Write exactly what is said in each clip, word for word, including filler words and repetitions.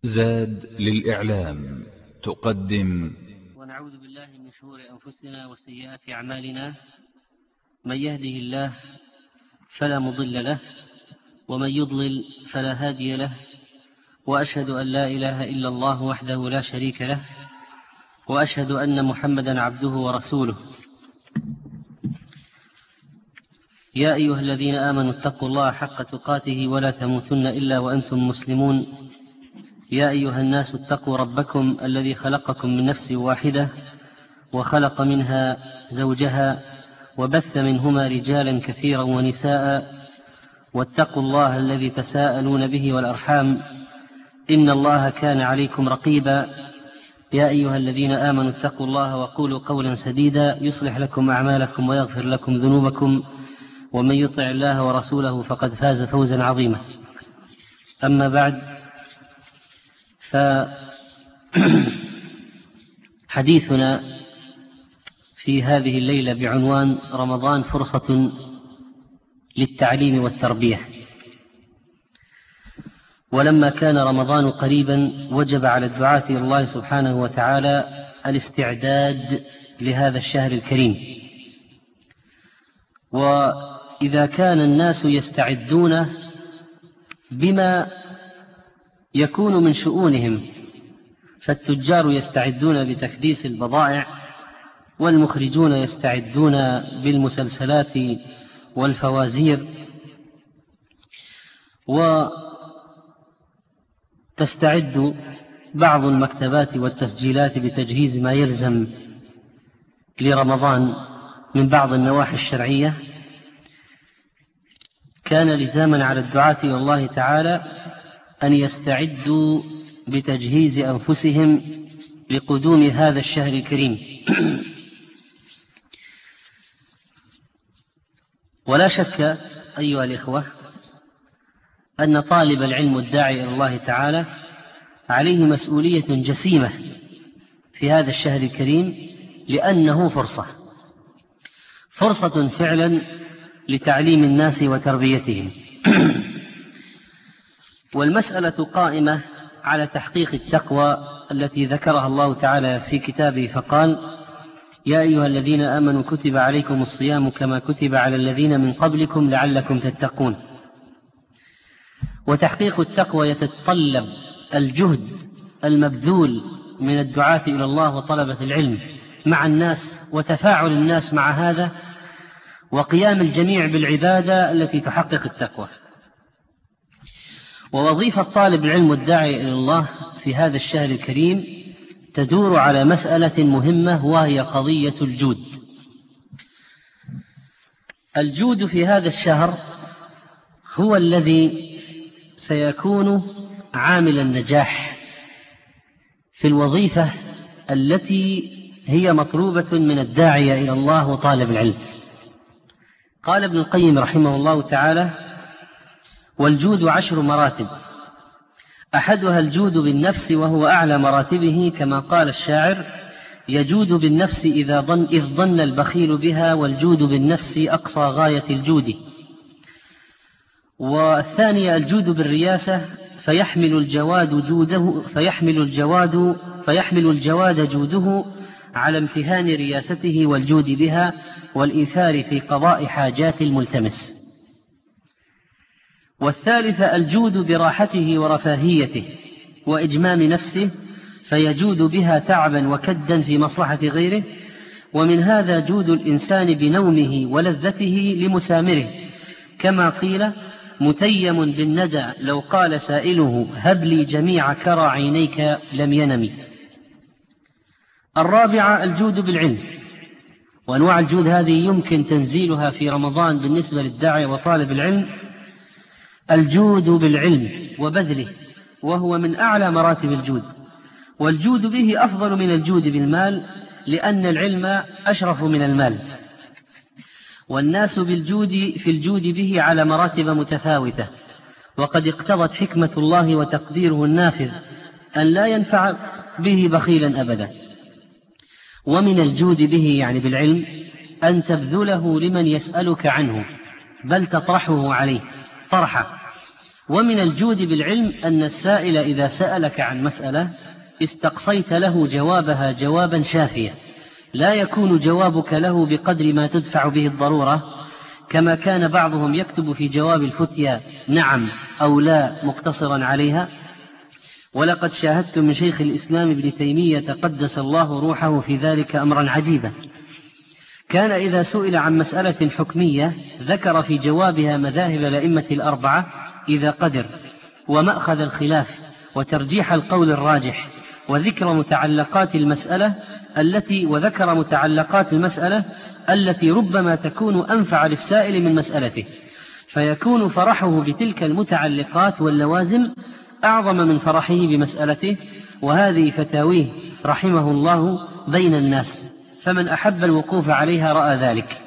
زاد للإعلام تقدم. ونعوذ بالله من شرور أنفسنا وسيئات أعمالنا، من يهده الله فلا مضل له ومن يضلل فلا هادي له، وأشهد أن لا إله إلا الله وحده لا شريك له، وأشهد أن محمدا عبده ورسوله. يا أيها الذين آمنوا اتقوا الله حق تقاته ولا تموتن إلا وأنتم مسلمون. يا أيها الناس اتقوا ربكم الذي خلقكم من نفس واحدة وخلق منها زوجها وبث منهما رجالا كثيرا ونساء، واتقوا الله الذي تساءلون به والأرحام إن الله كان عليكم رقيبا. يا أيها الذين آمنوا اتقوا الله وقولوا قولا سديدا يصلح لكم أعمالكم ويغفر لكم ذنوبكم، ومن يطع الله ورسوله فقد فاز فوزا عظيما. أما بعد، فحديثنا في هذه الليلة بعنوان رمضان فرصة للتعليم والتربية. ولما كان رمضان قريبا وجب على الدعاة إلى الله سبحانه وتعالى الاستعداد لهذا الشهر الكريم، وإذا كان الناس يستعدون بما يكون من شؤونهم، فالتجار يستعدون بتكديس البضائع، والمخرجون يستعدون بالمسلسلات والفوازير، وتستعد بعض المكتبات والتسجيلات بتجهيز ما يلزم لرمضان من بعض النواحي الشرعية. كان لزاما على الدعاة إلى الله تعالى أن يستعدوا بتجهيز أنفسهم لقدوم هذا الشهر الكريم. ولا شك أيها الإخوة أن طالب العلم الداعي إلى الله تعالى عليه مسؤولية جسيمة في هذا الشهر الكريم، لأنه فرصة فرصة فعلا لتعليم الناس وتربيتهم. والمسألة قائمة على تحقيق التقوى التي ذكرها الله تعالى في كتابه فقال: يا أيها الذين آمنوا كتب عليكم الصيام كما كتب على الذين من قبلكم لعلكم تتقون. وتحقيق التقوى يتطلب الجهد المبذول من الدعاة إلى الله وطلبة العلم مع الناس، وتفاعل الناس مع هذا، وقيام الجميع بالعبادة التي تحقق التقوى. ووظيفة طالب العلم الداعي إلى الله في هذا الشهر الكريم تدور على مسألة مهمة، وهي قضية الجود. الجود في هذا الشهر هو الذي سيكون عامل النجاح في الوظيفة التي هي مطلوبة من الداعية إلى الله وطالب العلم. قال ابن القيم رحمه الله تعالى: والجود عشر مراتب، أحدها الجود بالنفس وهو أعلى مراتبه، كما قال الشاعر: يجود بالنفس إذا ظن إذ ظن البخيل بها، والجود بالنفس أقصى غاية الجود. والثانية الجود بالرياسة، فيحمل الجواد جوده فيحمل الجواد فيحمل الجواد جوده على امتهان رياسته والجود بها والإيثار في قضاء حاجات الملتمس. والثالثة الجود براحته ورفاهيته وإجمام نفسه، فيجود بها تعبا وكدا في مصلحة غيره. ومن هذا جود الإنسان بنومه ولذته لمسامره، كما قيل: متيم بالندى لو قال سائله هب لي جميع كرى عينيك لم ينم. الرابعة الجود بالعلم، وأنواع الجود هذه يمكن تنزيلها في رمضان بالنسبة للداعي وطالب العلم. الجود بالعلم وبذله، وهو من أعلى مراتب الجود، والجود به أفضل من الجود بالمال، لأن العلم أشرف من المال. والناس بالجود في الجود به على مراتب متفاوتة، وقد اقتضت حكمة الله وتقديره النافذ أن لا ينفع به بخيلا أبدا. ومن الجود به يعني بالعلم أن تبذله لمن يسألك عنه، بل تطرحه عليه طرحه، ومن الجود بالعلم أن السائل إذا سألك عن مسألة استقصيت له جوابها جوابا شافيا، لا يكون جوابك له بقدر ما تدفع به الضرورة، كما كان بعضهم يكتب في جواب الفتيا نعم أو لا مقتصرا عليها. ولقد شاهدت من شيخ الإسلام ابن تيمية قدس الله روحه في ذلك أمرا عجيبا، كان إذا سئل عن مسألة حكمية ذكر في جوابها مذاهب الأئمة الأربعة إذا قدر، ومأخذ الخلاف، وترجيح القول الراجح، وذكر متعلقات المسألة التي وذكر متعلقات المسألة التي ربما تكون أنفع للسائل من مسألته، فيكون فرحه بتلك المتعلقات واللوازم أعظم من فرحه بمسألته. وهذه فتاويه رحمه الله بين الناس، فمن أحب الوقوف عليها رأى ذلك.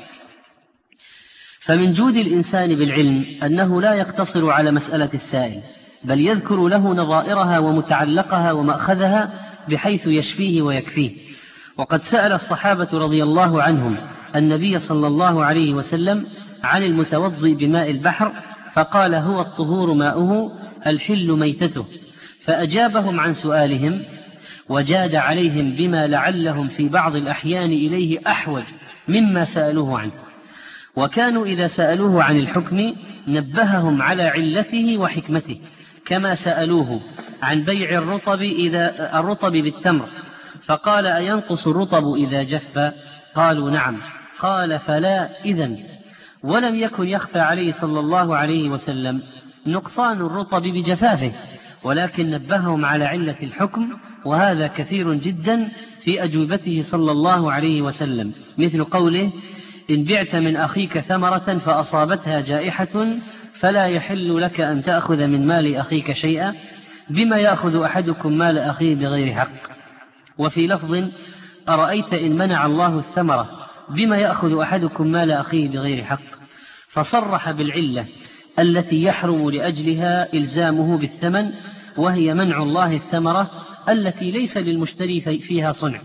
فمن جود الإنسان بالعلم أنه لا يقتصر على مسألة السائل، بل يذكر له نظائرها ومتعلقها ومأخذها بحيث يشفيه ويكفيه. وقد سأل الصحابة رضي الله عنهم النبي صلى الله عليه وسلم عن المتوضئ بماء البحر فقال هو الطهور ماؤه الحل ميتته، فأجابهم عن سؤالهم وجاد عليهم بما لعلهم في بعض الأحيان إليه أحوج مما سألوه عنه. وكانوا إذا سألوه عن الحكم نبههم على علته وحكمته، كما سألوه عن بيع الرطب, إذا الرطب بالتمر فقال أينقص الرطب إذا جف؟ قالوا نعم. قال فلا إذن. ولم يكن يخفى عليه صلى الله عليه وسلم نقصان الرطب بجفافه، ولكن نبههم على علة الحكم، وهذا كثير جدا في أجوبته صلى الله عليه وسلم، مثل قوله إن بعت من أخيك ثمرة فأصابتها جائحة فلا يحل لك أن تأخذ من مال أخيك شيئا، بما يأخذ أحدكم مال أخيه بغير حق. وفي لفظ أرأيت إن منع الله الثمرة بما يأخذ أحدكم مال أخيه بغير حق، فصرح بالعلة التي يحرم لأجلها إلزامه بالثمن، وهي منع الله الثمرة التي ليس للمشتري فيها صنع.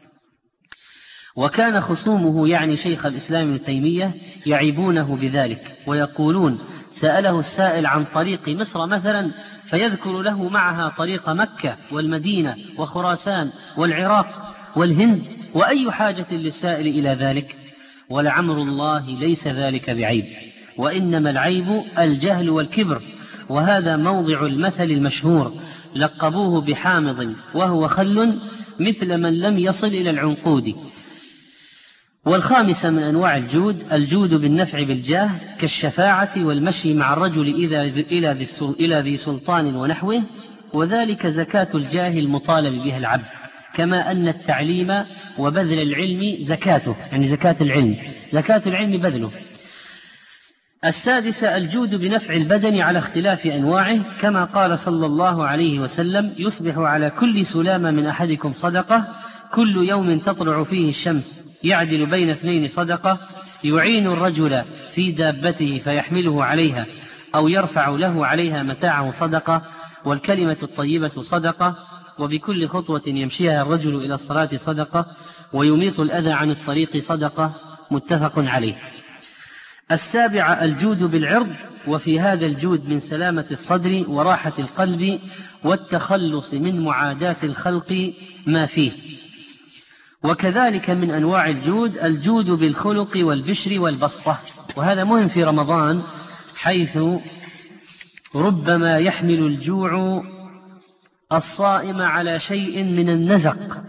وكان خصومه يعني شيخ الإسلام ابن تيمية يعيبونه بذلك، ويقولون سأله السائل عن طريق مصر مثلا فيذكر له معها طريق مكة والمدينة وخراسان والعراق والهند، وأي حاجة للسائل إلى ذلك؟ ولعمر الله ليس ذلك بعيب، وإنما العيب الجهل والكبر، وهذا موضع المثل المشهور لقبوه بحامض وهو خل مثل من لم يصل إلى العنقود. والخامسة من أنواع الجود الجود بالنفع بالجاه، كالشفاعة والمشي مع الرجل إلى ذي سلطان ونحوه، وذلك زكاة الجاه المطالب بها العبد، كما أن التعليم وبذل العلم زكاته، يعني زكاة العلم زكاة العلم بذله. السادسة الجود بنفع البدن على اختلاف أنواعه، كما قال صلى الله عليه وسلم يصبح على كل سلامة من أحدكم صدقة، كل يوم تطلع فيه الشمس يعدل بين اثنين صدقة، يعين الرجل في دابته فيحمله عليها أو يرفع له عليها متاعه صدقة، والكلمة الطيبة صدقة، وبكل خطوة يمشيها الرجل إلى الصلاة صدقة، ويميط الأذى عن الطريق صدقة، متفق عليه. السابعة الجود بالعرض، وفي هذا الجود من سلامة الصدر وراحة القلب والتخلص من معاداة الخلق ما فيه. وكذلك من أنواع الجود الجود بالخلق والبشر والبسطة، وهذا مهم في رمضان، حيث ربما يحمل الجوع الصائم على شيء من النزق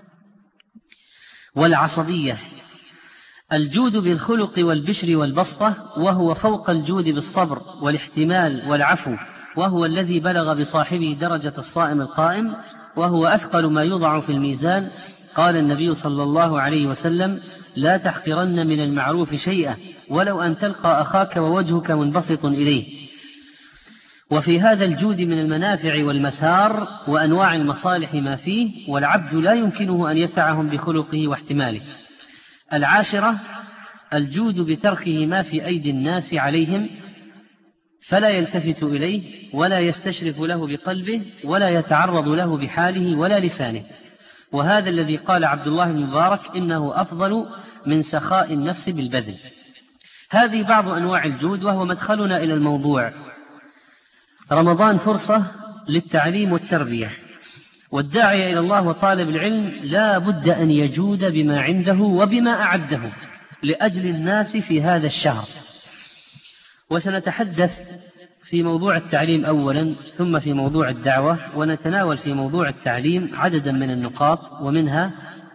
والعصبية. الجود بالخلق والبشر والبسطة وهو فوق الجود بالصبر والاحتمال والعفو، وهو الذي بلغ بصاحبه درجة الصائم القائم، وهو أثقل ما يوضع في الميزان. قال النبي صلى الله عليه وسلم لا تحقرن من المعروف شيئا ولو أن تلقى أخاك ووجهك منبسط إليه. وفي هذا الجود من المنافع والمسار وأنواع المصالح ما فيه، والعبد لا يمكنه أن يسعهم بخلقه واحتماله. العاشرة الجود بتركه ما في أيدي الناس عليهم، فلا يلتفت إليه ولا يستشرف له بقلبه ولا يتعرض له بحاله ولا لسانه، وهذا الذي قال عبد الله بن مبارك إنه أفضل من سخاء النفس بالبذل. هذه بعض أنواع الجود، وهو مدخلنا إلى الموضوع. رمضان فرصة للتعليم والتربية، والداعية إلى الله وطالب العلم لا بد أن يجود بما عنده وبما أعده لأجل الناس في هذا الشهر. وسنتحدث في موضوع التعليم أولا ثم في موضوع الدعوة، ونتناول في موضوع التعليم عددا من النقاط، ومنها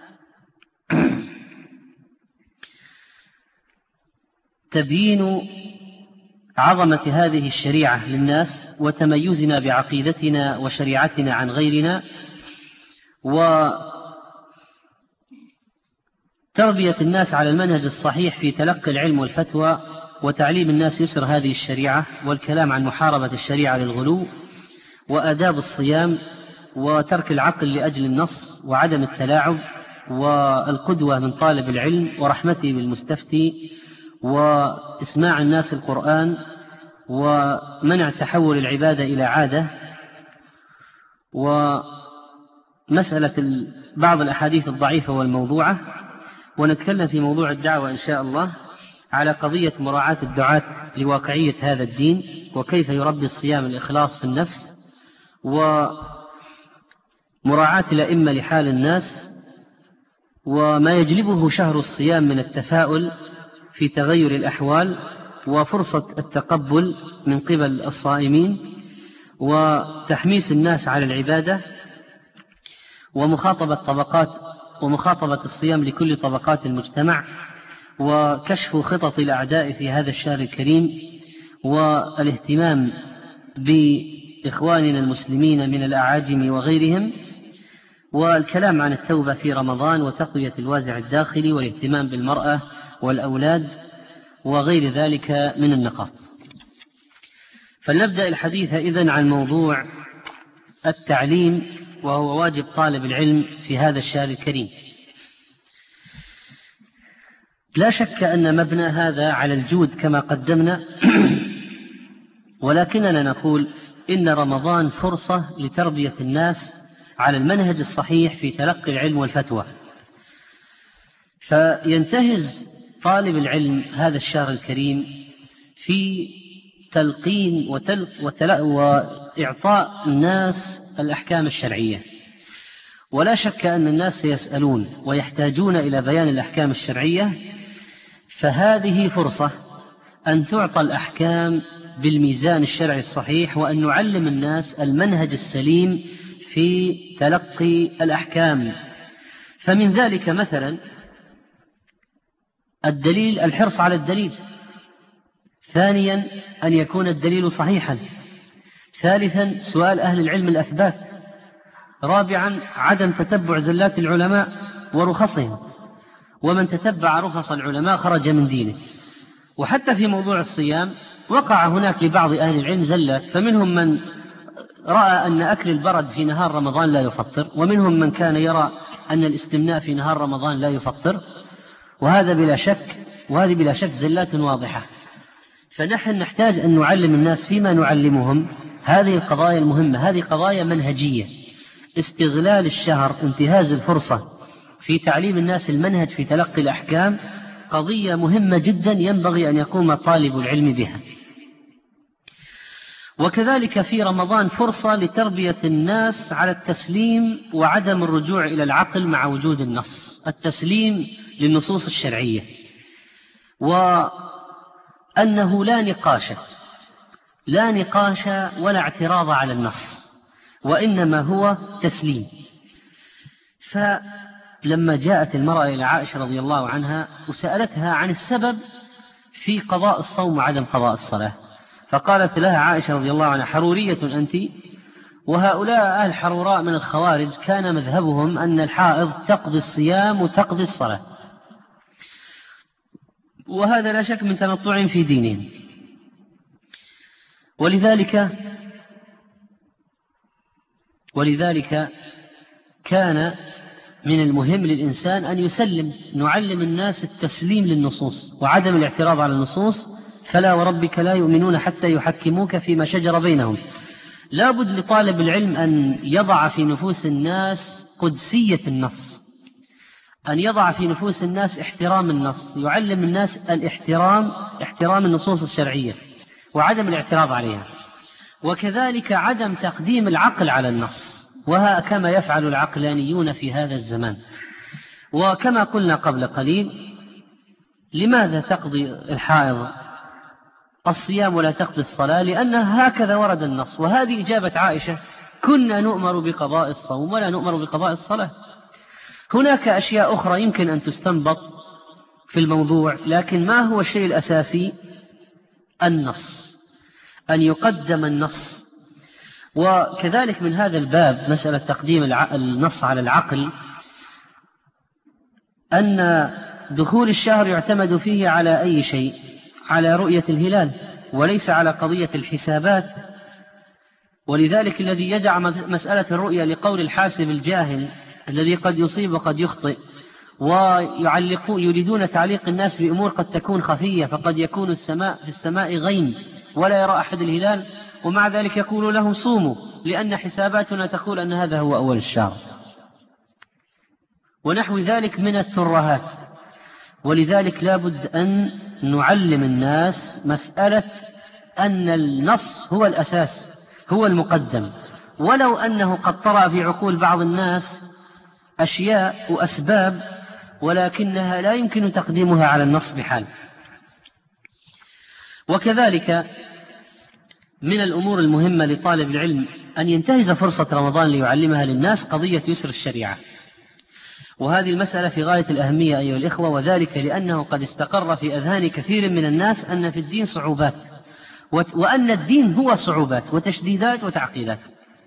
تبيين عظمة هذه الشريعة للناس وتميزنا بعقيدتنا وشريعتنا عن غيرنا، وتربية الناس على المنهج الصحيح في تلقي العلم والفتوى، وتعليم الناس يسر هذه الشريعة، والكلام عن محاربة الشريعة للغلو، وآداب الصيام، وترك العقل لأجل النص، وعدم التلاعب، والقدوة من طالب العلم، ورحمته بالمستفتي، وإسماع الناس القرآن، ومنع تحول العبادة إلى عادة، ومسألة بعض الأحاديث الضعيفة والموضوعة. ونتكلم في موضوع الدعوة إن شاء الله على قضية مراعاة الدعاة لواقعية هذا الدين، وكيف يربي الصيام الإخلاص في النفس، ومراعاة الأئمة لحال الناس، وما يجلبه شهر الصيام من التفاؤل في تغير الأحوال، وفرصة التقبل من قبل الصائمين، وتحميس الناس على العبادة، ومخاطبة طبقات ومخاطبة الصيام لكل طبقات المجتمع، وكشف خطط الأعداء في هذا الشهر الكريم، والاهتمام بإخواننا المسلمين من الأعاجم وغيرهم، والكلام عن التوبة في رمضان، وتقوية الوازع الداخلي، والاهتمام بالمرأة والأولاد، وغير ذلك من النقاط. فلنبدأ الحديث إذن عن موضوع التعليم، وهو واجب طالب العلم في هذا الشهر الكريم. لا شك أن مبنى هذا على الجود كما قدمنا، ولكننا نقول إن رمضان فرصة لتربية الناس على المنهج الصحيح في تلقي العلم والفتوى. فينتهز طالب العلم هذا الشهر الكريم في تلقين وتل... وتل... وإعطاء الناس الأحكام الشرعية. ولا شك أن الناس سيسألون ويحتاجون إلى بيان الأحكام الشرعية، فهذه فرصة أن تعطى الأحكام بالميزان الشرعي الصحيح، وأن نعلم الناس المنهج السليم في تلقي الأحكام. فمن ذلك مثلا الدليل، الحرص على الدليل. ثانيا أن يكون الدليل صحيحا. ثالثا سؤال أهل العلم الأثبات. رابعا عدم تتبع زلات العلماء ورخصهم، ومن تتبع رخص العلماء خرج من دينه. وحتى في موضوع الصيام وقع هناك لبعض أهل العلم زلات، فمنهم من رأى أن أكل البرد في نهار رمضان لا يفطر، ومنهم من كان يرى أن الاستمناء في نهار رمضان لا يفطر، وهذا بلا شك وهذه بلا شك زلات واضحة. فنحن نحتاج أن نعلم الناس فيما نعلمهم هذه القضايا المهمة، هذه قضايا منهجية. استغلال الشهر، انتهاز الفرصة في تعليم الناس المنهج في تلقي الأحكام، قضية مهمة جدا ينبغي أن يقوم طالب العلم بها. وكذلك في رمضان فرصة لتربية الناس على التسليم وعدم الرجوع إلى العقل مع وجود النص، التسليم للنصوص الشرعية، وأنه لا نقاش لا نقاش ولا اعتراض على النص، وإنما هو تسليم. فلما جاءت المرأة إلى عائشة رضي الله عنها وسألتها عن السبب في قضاء الصوم وعدم قضاء الصلاة، فقالت لها عائشة رضي الله عنها: حرورية أنت؟ وهؤلاء أهل حروراء من الخوارج كان مذهبهم أن الحائض تقضي الصيام وتقضي الصلاة، وهذا لا شك من تنطع في دينهم. ولذلك ولذلك كان من المهم للإنسان أن يسلم، نعلم الناس التسليم للنصوص وعدم الاعتراض على النصوص. فلا وربك لا يؤمنون حتى يحكموك فيما شجر بينهم. لا بد لطالب العلم أن يضع في نفوس الناس قدسية النص، أن يضع في نفوس الناس احترام النص، يعلم الناس الاحترام، احترام النصوص الشرعية وعدم الاعتراض عليها. وكذلك عدم تقديم العقل على النص، وها كما يفعل العقلانيون في هذا الزمان. وكما قلنا قبل قليل، لماذا تقضي الحائض الصيام ولا تقضي الصلاة؟ لأنها هكذا ورد النص، وهذه إجابة عائشة: كنا نؤمر بقضاء الصوم ولا نؤمر بقضاء الصلاة. هناك أشياء أخرى يمكن أن تستنبط في الموضوع، لكن ما هو الشيء الأساسي؟ النص، أن يقدم النص. وكذلك من هذا الباب مسألة تقديم النص على العقل، أن دخول الشهر يعتمد فيه على أي شيء؟ على رؤية الهلال، وليس على قضية الحسابات. ولذلك الذي يدع مسألة الرؤية لقول الحاسب الجاهل الذي قد يصيب وقد يخطئ، ويعلقون يريدون تعليق الناس بأمور قد تكون خفية، فقد يكون السماء في السماء غيم ولا يرى أحد الهلال، ومع ذلك يقول لهم صوموا لأن حساباتنا تقول أن هذا هو أول الشهر، ونحو ذلك من الترهات. ولذلك لا بد أن نعلم الناس مسألة أن النص هو الأساس، هو المقدم، ولو أنه قد طرأ في عقول بعض الناس أشياء وأسباب، ولكنها لا يمكن تقديمها على النص بحال. وكذلك من الأمور المهمة لطالب العلم أن ينتهز فرصة رمضان ليعلمها للناس قضية يسر الشريعة، وهذه المسألة في غاية الأهمية أيها الإخوة، وذلك لأنه قد استقر في أذهان كثير من الناس أن في الدين صعوبات، وأن الدين هو صعوبات وتشديدات وتعقيدات،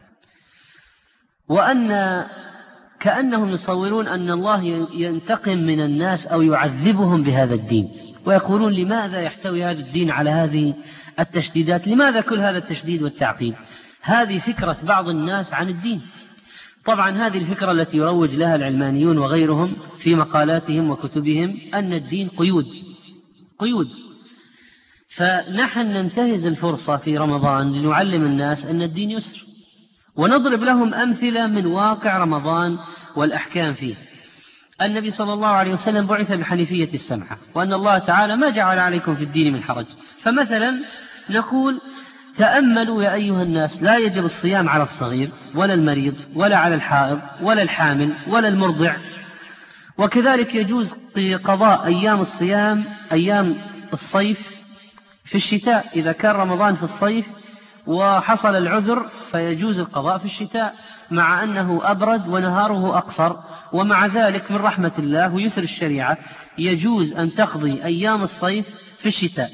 وأن كأنهم يصورون أن الله ينتقم من الناس أو يعذبهم بهذا الدين، ويقولون لماذا يحتوي هذا الدين على هذه التشديدات؟ لماذا كل هذا التشديد والتعقيد؟ هذه فكرة بعض الناس عن الدين. طبعا هذه الفكرة التي يروج لها العلمانيون وغيرهم في مقالاتهم وكتبهم، أن الدين قيود قيود. فنحن ننتهز الفرصة في رمضان لنعلم الناس أن الدين يسر، ونضرب لهم أمثلة من واقع رمضان والأحكام فيه. النبي صلى الله عليه وسلم بعث بحنيفية السمحة، وأن الله تعالى ما جعل عليكم في الدين من حرج. فمثلا نقول: تأملوا يا أيها الناس، لا يجب الصيام على الصغير ولا المريض ولا على الحائض ولا الحامل ولا المرضع. وكذلك يجوز قضاء أيام الصيام أيام الصيف في الشتاء، إذا كان رمضان في الصيف وحصل العذر فيجوز القضاء في الشتاء، مع أنه أبرد ونهاره أقصر. ومع ذلك من رحمة الله ويسر الشريعة يجوز أن تقضي أيام الصيف في الشتاء.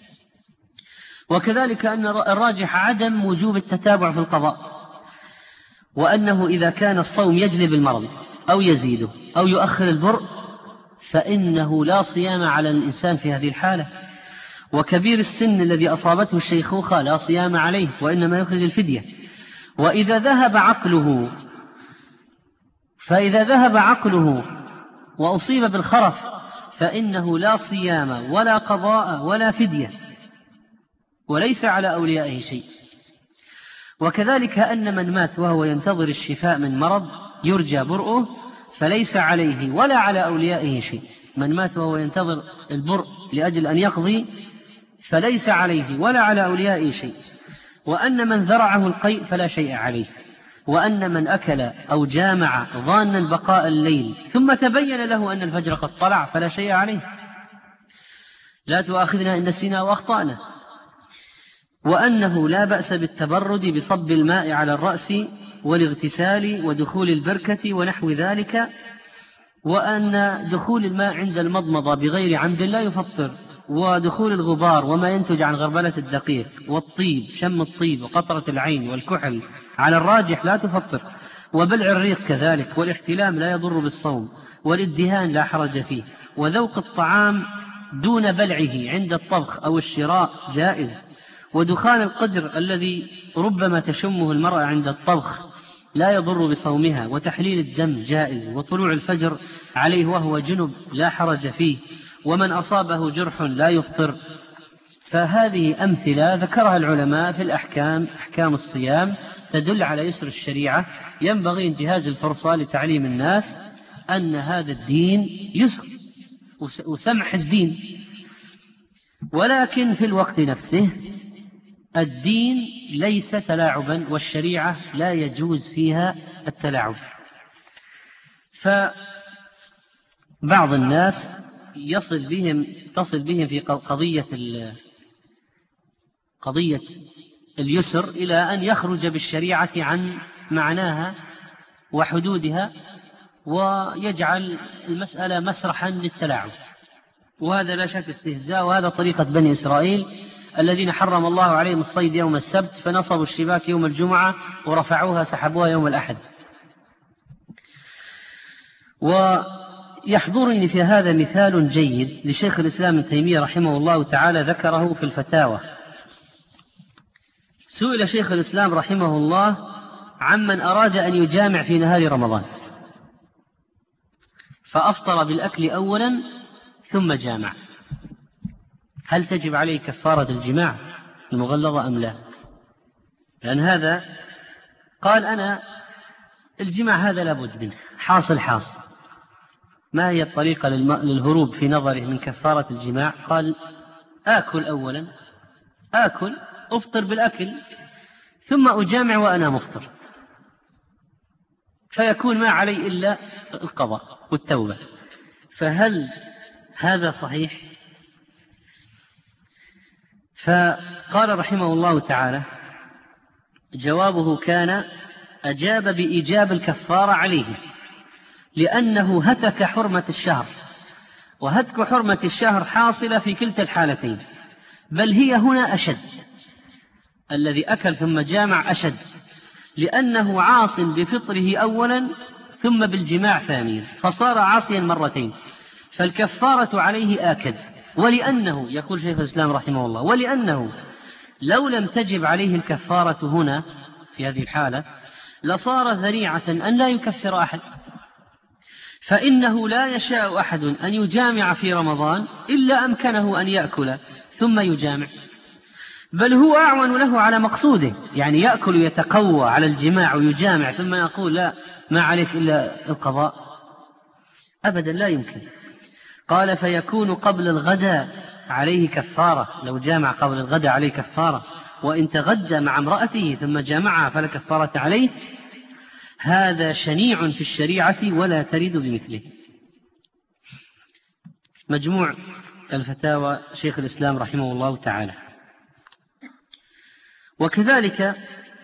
وكذلك أن الراجح عدم وجوب التتابع في القضاء، وأنه إذا كان الصوم يجلب المرض أو يزيده أو يؤخر البر فإنه لا صيام على الإنسان في هذه الحالة. وكبير السن الذي أصابته الشيخوخة لا صيام عليه، وإنما يخرج الفدية. وإذا ذهب عقله فإذا ذهب عقله وأصيب بالخرف فإنه لا صيام ولا قضاء ولا فدية، وليس على أوليائه شيء. وكذلك أن من مات وهو ينتظر الشفاء من مرض يرجى برؤه فليس عليه ولا على أوليائه شيء. من مات وهو ينتظر البرء لأجل أن يقضي فليس عليه ولا على أوليائه شيء. وأن من ذرعه القيء فلا شيء عليه. وأن من أكل أو جامع ظانا بقاء الليل ثم تبين له أن الفجر قد طلع فلا شيء عليه. لا تؤاخذنا إن نسينا وأخطأنا. وأنه لا بأس بالتبرد بصب الماء على الرأس والاغتسال ودخول البركة ونحو ذلك. وأن دخول الماء عند المضمضة بغير عمد لا يفطر. ودخول الغبار وما ينتج عن غربلة الدقيق والطيب، شم الطيب وقطرة العين والكحل على الراجح لا تفطر. وبلع الريق كذلك. والاحتلام لا يضر بالصوم. والادهان لا حرج فيه. وذوق الطعام دون بلعه عند الطبخ أو الشراء جائز. ودخان القدر الذي ربما تشمه المرأة عند الطبخ لا يضر بصومها. وتحليل الدم جائز. وطلوع الفجر عليه وهو جنب لا حرج فيه. ومن أصابه جرح لا يفطر. فهذه أمثلة ذكرها العلماء في الأحكام، أحكام الصيام، تدل على يسر الشريعة. ينبغي انتهاز الفرصة لتعليم الناس أن هذا الدين يسر وسمح الدين. ولكن في الوقت نفسه الدين ليس تلاعبا، والشريعة لا يجوز فيها التلاعب. فبعض الناس يصل بهم تصل بهم في قضية قضية اليسر إلى أن يخرج بالشريعة عن معناها وحدودها، ويجعل المسألة مسرحا للتلاعب، وهذا لا شك استهزاء، وهذا طريقة بني إسرائيل الذين حرم الله عليهم الصيد يوم السبت، فنصبوا الشباك يوم الجمعة ورفعوها سحبوها يوم الأحد. ويحضرني في هذا مثال جيد لشيخ الإسلام ابن تيمية رحمه الله تعالى ذكره في الفتاوى. سئل شيخ الإسلام رحمه الله عمن أراد أن يجامع في نهار رمضان فأفطر بالأكل أولا ثم جامع، هل تجب عليه كفارة الجماع المغلظة أم لا؟ لأن هذا قال أنا الجماع هذا لابد منه حاصل حاصل. ما هي الطريقة للهروب في نظره من كفارة الجماع؟ قال آكل أولا، آكل أفطر بالأكل ثم أجامع وأنا مفطر، فيكون ما علي إلا القضاء والتوبة. فهل هذا صحيح؟ فقال رحمه الله تعالى جوابه كان أجاب بإيجاب الكفارة عليه، لأنه هتك حرمة الشهر، وهتك حرمة الشهر حاصلة في كلتا الحالتين، بل هي هنا أشد، الذي أكل ثم جامع أشد، لأنه عاص بفطره أولا ثم بالجماع ثانيا، فصار عاصيا مرتين، فالكفارة عليه آكد. ولأنه يقول شيخ الإسلام رحمه الله ولأنه لو لم تجب عليه الكفارة هنا في هذه الحالة لصار ذريعة أن لا يكفر أحد، فإنه لا يشاء أحد أن يجامع في رمضان إلا أمكنه أن يأكل ثم يجامع، بل هو أعون له على مقصوده، يعني يأكل يتقوى على الجماع ويجامع ثم يقول لا ما عليك إلا القضاء، أبدا لا يمكن. قال فيكون قبل الغداء عليه كفارة، لو جامع قبل الغداء عليه كفارة، وإن تغدى مع امرأته ثم جامعها فلا كفارة عليه. هذا شنيع في الشريعة ولا ترد بمثله. مجموع الفتاوى شيخ الإسلام رحمه الله تعالى. وكذلك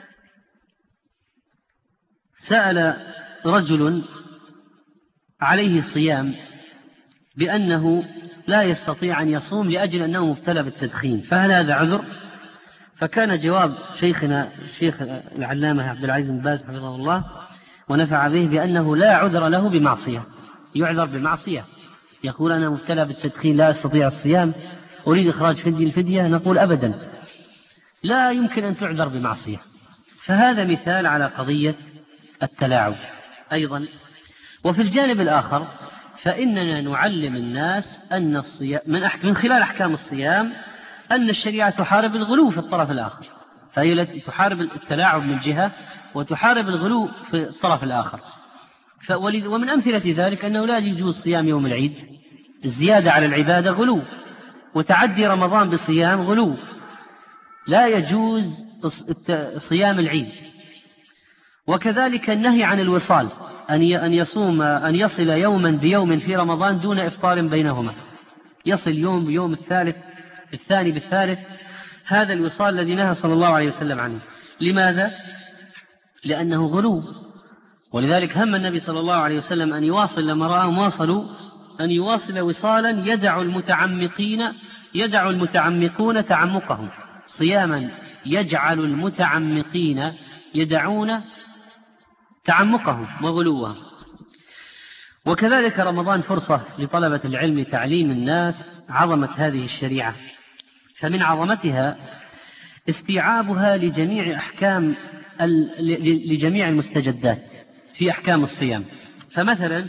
سأل رجل عليه صيام بأنه لا يستطيع أن يصوم لأجل أنه مبتلى بالتدخين، فهل هذا عذر؟ فكان جواب شيخنا الشيخ العلامة عبد العزيز بن باز حفظه الله ونفع به بأنه لا عذر له بمعصية، يعذر بمعصية، يقول أنا مبتلى بالتدخين لا أستطيع الصيام أريد إخراج فدية الفدية، نقول أبدا لا يمكن أن تعذر بمعصية. فهذا مثال على قضية التلاعب أيضا. وفي الجانب الآخر فإننا نعلم الناس أن الصيام من, من خلال أحكام الصيام أن الشريعة تحارب الغلو في الطرف الآخر، فهي التي تحارب التلاعب من جهة وتحارب الغلو في الطرف الآخر. ومن أمثلة ذلك أنه لا يجوز صيام يوم العيد، الزيادة على العبادة غلو، وتعدي رمضان بصيام غلو، لا يجوز صيام العيد. وكذلك النهي عن الوصال، أن يصوم أن يصل يوما بيوم في رمضان دون إفطار بينهما، يصل يوم بيوم الثالث الثاني بالثالث، هذا الوصال الذي نهى صلى الله عليه وسلم عنه. لماذا؟ لأنه غلو، ولذلك هم النبي صلى الله عليه وسلم أن يواصل لما رأهم واصلوا أن يواصل وصالا يدع المتعمقين يدع المتعمقون تعمقهم، صياما يجعل المتعمقين يدعون تعمقهم وغلوهم. وكذلك رمضان فرصة لطلبة العلم تعليم الناس عظمة هذه الشريعة، فمن عظمتها استيعابها لجميع أحكام لجميع المستجدات في أحكام الصيام. فمثلا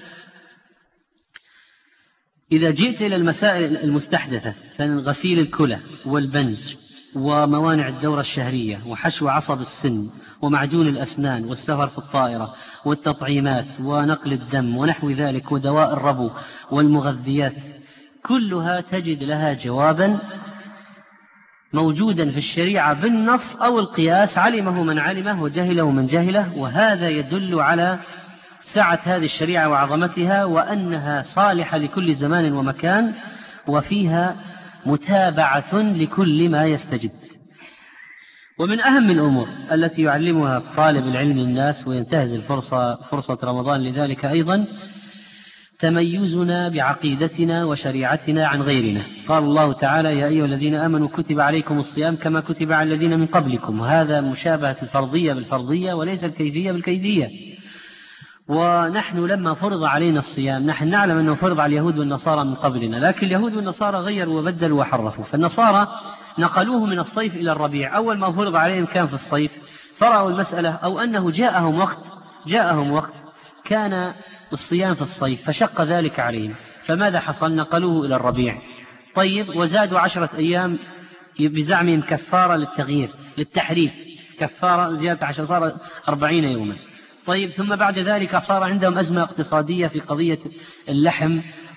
إذا جئت إلى المسائل المستحدثة غسيل الكلى والبنج وموانع الدورة الشهرية وحشو عصب السن ومعجون الأسنان والسفر في الطائرة والتطعيمات ونقل الدم ونحو ذلك ودواء الربو والمغذيات، كلها تجد لها جوابا موجودا في الشريعة بالنص أو القياس علمه من علمه وجهله من جهله، وهذا يدل على سعة هذه الشريعة وعظمتها، وأنها صالحة لكل زمان ومكان، وفيها متابعة لكل ما يستجد. ومن أهم الأمور التي يعلمها طالب العلم الناس وينتهز الفرصة فرصة رمضان لذلك أيضا تميزنا بعقيدتنا وشريعتنا عن غيرنا. قال الله تعالى: يا أيها الذين آمنوا كتب عليكم الصيام كما كتب على الذين من قبلكم. وهذا مشابهة الفرضية بالفرضية وليس الكيفية بالكيفية. ونحن لما فرض علينا الصيام نحن نعلم أنه فرض على اليهود والنصارى من قبلنا، لكن اليهود والنصارى غيروا وبدلوا وحرفوا. فالنصارى نقلوه من الصيف إلى الربيع، أول ما فرض عليهم كان في الصيف، فرأوا المسألة أو أنه جاءهم وقت جاءهم وقت كان الصيام في الصيف فشق ذلك عليهم، فماذا حصل؟ نقلوه إلى الربيع. طيب، وزادوا عشرة أيام بزعمهم كفارة للتغيير للتحريف، كفارة زيادة عشر، صار أربعين يوما. طيب، ثم بعد ذلك صار عندهم أزمة اقتصادية في قضية اللحم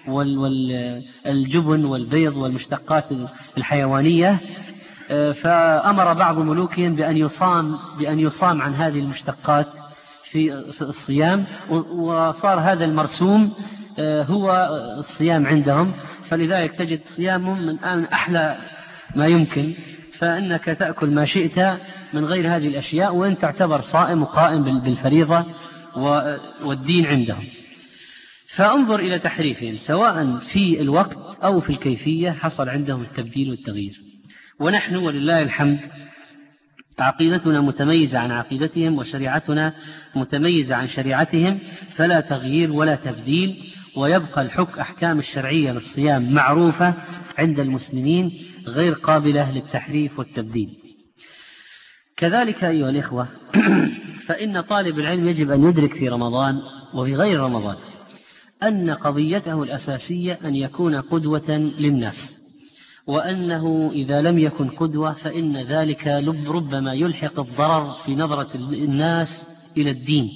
والجبن والبيض والمشتقات الحيوانية، فأمر بعض ملوكهم بأن يصام بأن يصام عن هذه المشتقات في الصيام، وصار هذا المرسوم هو الصيام عندهم. فلذلك تجد صيامهم من أحلى ما يمكن، فإنك تأكل ما شئت من غير هذه الأشياء وأن تعتبر صائم وقائم بالفريضة والدين عندهم. فانظر إلى تحريفهم سواء في الوقت أو في الكيفية، حصل عندهم التبديل والتغيير. ونحن ولله الحمد عقيدتنا متميزة عن عقيدتهم، وشريعتنا متميزة عن شريعتهم، فلا تغيير ولا تبديل، ويبقى الحكم أحكام الشرعية للصيام معروفة عند المسلمين غير قابلة للتحريف والتبديل. كذلك أيها الإخوة فإن طالب العلم يجب أن يدرك في رمضان وفي غير رمضان أن قضيته الأساسية أن يكون قدوة للناس، وأنه إذا لم يكن قدوة فإن ذلك ربما يلحق الضرر في نظرة الناس إلى الدين،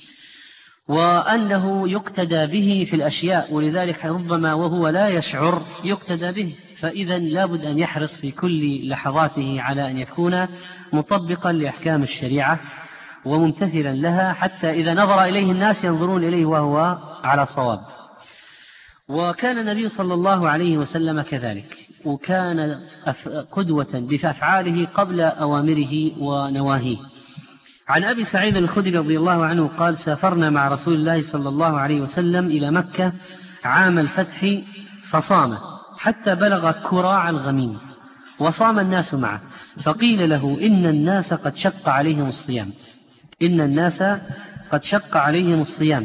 وأنه يقتدى به في الأشياء، ولذلك ربما وهو لا يشعر يقتدى به. فإذا لابد أن يحرص في كل لحظاته على أن يكون مطبقا لأحكام الشريعة وممتثلا لها، حتى إذا نظر إليه الناس ينظرون إليه وهو على صواب. وكان النبي صلى الله عليه وسلم كذلك، وكان قدوة بأفعاله قبل أوامره ونواهيه. عن أبي سعيد الخدري رضي الله عنه قال: سافرنا مع رسول الله صلى الله عليه وسلم إلى مكة عام الفتح فصام حتى بلغ كراع الغميم، وصام الناس معه، فقيل له: إن الناس قد شق عليهم الصيام إن الناس قد شق عليهم الصيام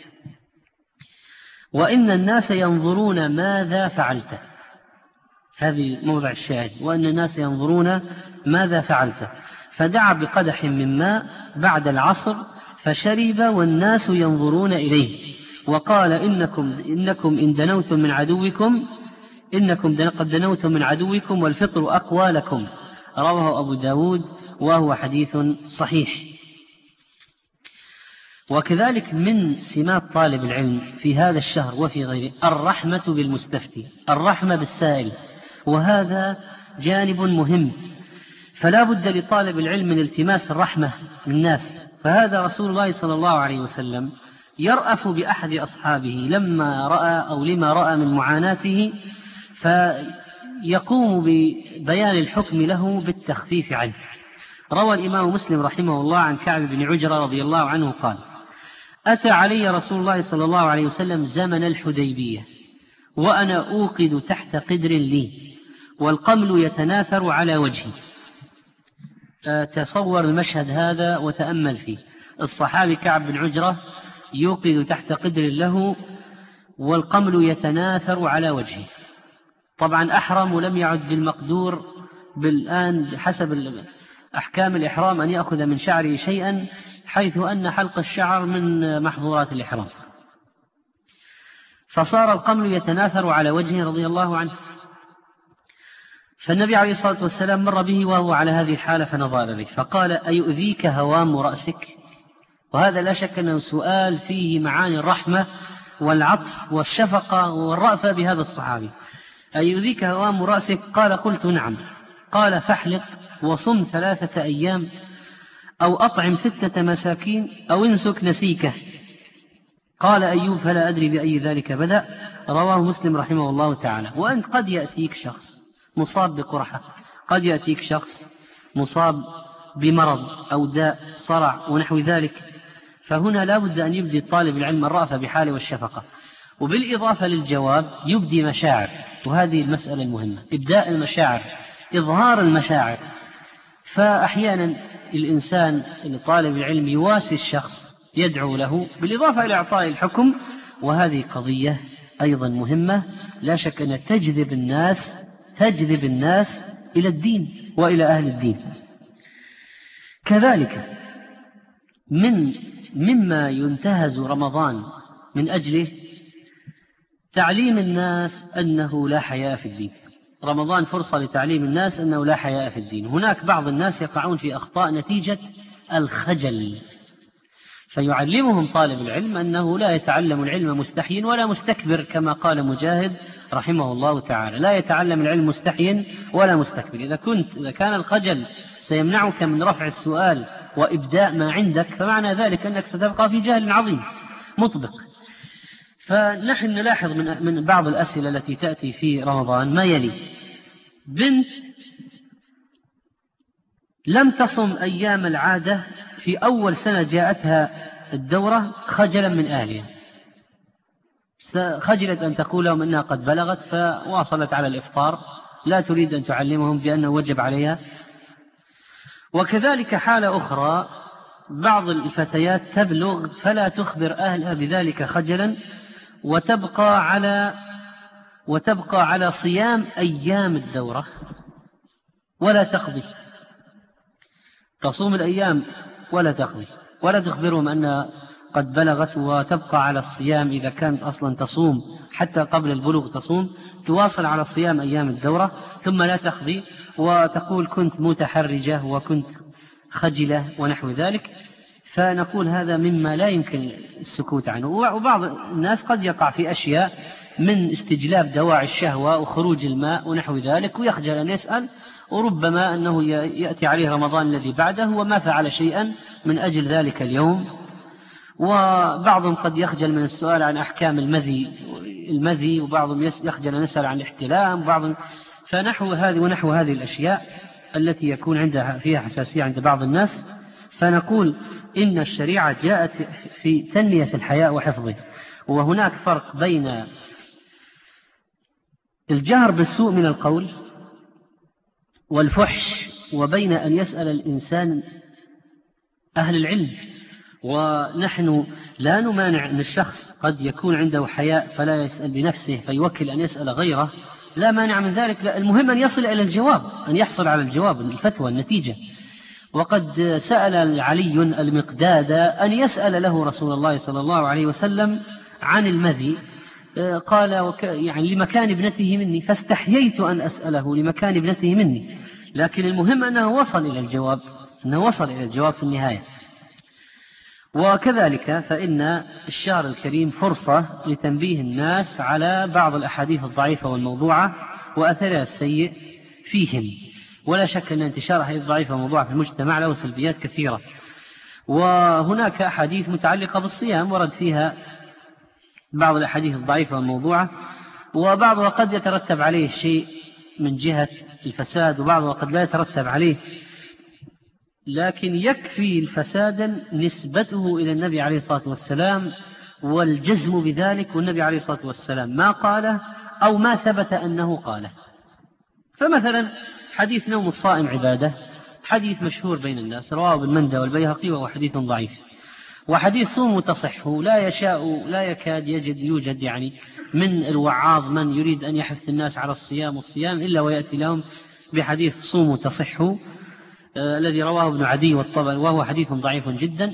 وإن الناس ينظرون ماذا فعلت. هذه موضع الشاهد، وأن الناس ينظرون ماذا فعلت. فدعا بقدح من ماء بعد العصر فشرب والناس ينظرون إليه، وقال: إنكم, إنكم إن دنوتم من عدوكم إنكم قد دنوتم من عدوكم والفطر أقوى لكم. رواه أبو داود وهو حديث صحيح. وكذلك من سمات طالب العلم في هذا الشهر وفي غيره الرحمة بالمستفتي، الرحمة بالسائل، وهذا جانب مهم، فلا بد لطالب العلم من التماس الرحمة من الناس. فهذا رسول الله صلى الله عليه وسلم يرأف بأحد أصحابه لما رأى أو لما رأى من معاناته، فيقوم ببيان الحكم له بالتخفيف عنه. روى الإمام مسلم رحمه الله عن كعب بن عجرة رضي الله عنه قال: أتى علي رسول الله صلى الله عليه وسلم زمن الحديبية وأنا أوقد تحت قدر لي والقمل يتناثر على وجهي. تصور المشهد هذا وتأمل فيه. الصحابي كعب بن عجرة يوقد تحت قدر له والقمل يتناثر على وجهه. طبعا أحرم ولم يعد بالمقدور بالآن حسب أحكام الإحرام أن يأخذ من شعره شيئا، حيث أن حلق الشعر من محظورات الإحرام. فصار القمل يتناثر على وجهه رضي الله عنه. فالنبي عليه الصلاة والسلام مر به وهو على هذه الحالة فنظر إليه فقال: أيؤذيك هوام رأسك؟ وهذا لا شك أنه سؤال فيه معاني الرحمة والعطف والشفقة والرأفة بهذا الصحابي. أيؤذيك هوام رأسك؟ قال: قلت نعم. قال فاحلق وصم ثلاثة أيام أو أطعم ستة مساكين أو انسك نسيكه. قال أيوب فلا أدري بأي ذلك بدأ. رواه مسلم رحمه الله تعالى. وأنت قد يأتيك شخص مصاب بقرحة، قد يأتيك شخص مصاب بمرض أو داء صرع ونحو ذلك، فهنا لا بد أن يبدي الطالب العلم الرأفة بحاله والشفقة، وبالإضافة للجواب يبدي مشاعر، وهذه المسألة المهمة، إبداء المشاعر، إظهار المشاعر. فأحيانا الإنسان طالب العلم يواسي الشخص يدعو له بالإضافة إلى إعطاء الحكم، وهذه قضية أيضا مهمة لا شك أن تجذب الناس تجذب الناس إلى الدين وإلى أهل الدين. كذلك من مما ينتهز رمضان من أجله تعليم الناس أنه لا حياء في الدين. رمضان فرصة لتعليم الناس أنه لا حياء في الدين. هناك بعض الناس يقعون في أخطاء نتيجة الخجل، فيعلمهم طالب العلم أنه لا يتعلم العلم مستحيا ولا مستكبر، كما قال مجاهد رحمه الله تعالى: لا يتعلم العلم مستحيا ولا مستكبر. إذا كنت إذا كان الخجل سيمنعك من رفع السؤال وإبداء ما عندك، فمعنى ذلك أنك ستبقى في جهل عظيم مطبق. فنحن نلاحظ من من بعض الأسئلة التي تأتي في رمضان ما يلي: بنت لم تصم أيام العادة في أول سنة جاءتها الدورة خجلا من أهلها، خجلت أن تقول لهم أنها قد بلغت فواصلت على الإفطار، لا تريد أن تعلمهم بأنه وجب عليها. وكذلك حالة أخرى، بعض الفتيات تبلغ فلا تخبر أهلها بذلك خجلا، وتبقى على وتبقى على صيام أيام الدورة ولا تقضي، تصوم الأيام ولا تقضي، ولا تخبرهم أنها قد بلغت، وتبقى على الصيام. إذا كانت أصلا تصوم حتى قبل البلوغ تصوم، تواصل على صيام أيام الدورة ثم لا تقضي، وتقول كنت متحرجة وكنت خجلة ونحو ذلك. فنقول هذا مما لا يمكن السكوت عنه. وبعض الناس قد يقع في أشياء من استجلاب دواعي الشهوة وخروج الماء ونحو ذلك ويخجل أن يسأل، وربما أنه يأتي عليه رمضان الذي بعده وما فعل شيئا من أجل ذلك اليوم. وبعضهم قد يخجل من السؤال عن أحكام المذي المذي وبعضهم يخجل أن يسأل عن الاحتلام، وبعضهم فنحو هذه ونحو هذه الأشياء التي يكون عندها فيها حساسية عند بعض الناس. فنقول إن الشريعة جاءت في تنمية الحياء وحفظه، وهناك فرق بين الجهر بالسوء من القول والفحش وبين أن يسأل الإنسان أهل العلم. ونحن لا نمانع أن الشخص قد يكون عنده حياء فلا يسأل بنفسه فيوكل أن يسأل غيره، لا مانع من ذلك، لا، المهم أن يصل إلى الجواب، أن يحصل على الجواب، الفتوى، النتيجة. وقد سأل علي المقداد أن يسأل له رسول الله صلى الله عليه وسلم عن المذي، قال يعني لمكان ابنته مني، فاستحييت أن أسأله لمكان ابنته مني، لكن المهم أنه وصل إلى الجواب، أنه وصل إلى الجواب في النهاية. وكذلك فإن الشهر الكريم فرصة لتنبيه الناس على بعض الأحاديث الضعيفة والموضوعة وأثرها السيء فيهم. ولا شك أن انتشار الأحاديث الضعيفة والموضوعة في المجتمع له سلبيات كثيرة. وهناك أحاديث متعلقة بالصيام ورد فيها بعض الأحاديث الضعيفة والموضوعة، وبعضها قد يترتب عليه شيء من جهة الفساد وبعضها قد لا يترتب عليه، لكن يكفي الفسادا نسبته إلى النبي عليه الصلاة والسلام والجزم بذلك، والنبي عليه الصلاة والسلام ما قاله أو ما ثبت أنه قاله. فمثلا حديث نوم الصائم عبادة، حديث مشهور بين الناس رواه ابن مندى والبيهقي وهو حديث ضعيف. وحديث صوموا تصحوا لا يشاء لا يكاد يجد يوجد يعني من الوعاظ من يريد أن يحث الناس على الصيام والصيام إلا ويأتي لهم بحديث صوموا تصحوا آه الذي رواه ابن عدي والطبري وهو حديث ضعيف جدا.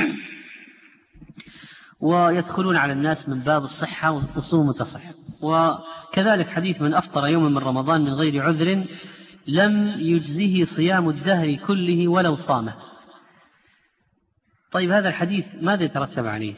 ويدخلون على الناس من باب الصحة وصوموا تصحوا. وكذلك حديث من أفطر يوما من رمضان من غير عذر لم يجزه صيام الدهر كله ولو صامه. طيب هذا الحديث ماذا يترتب عليه؟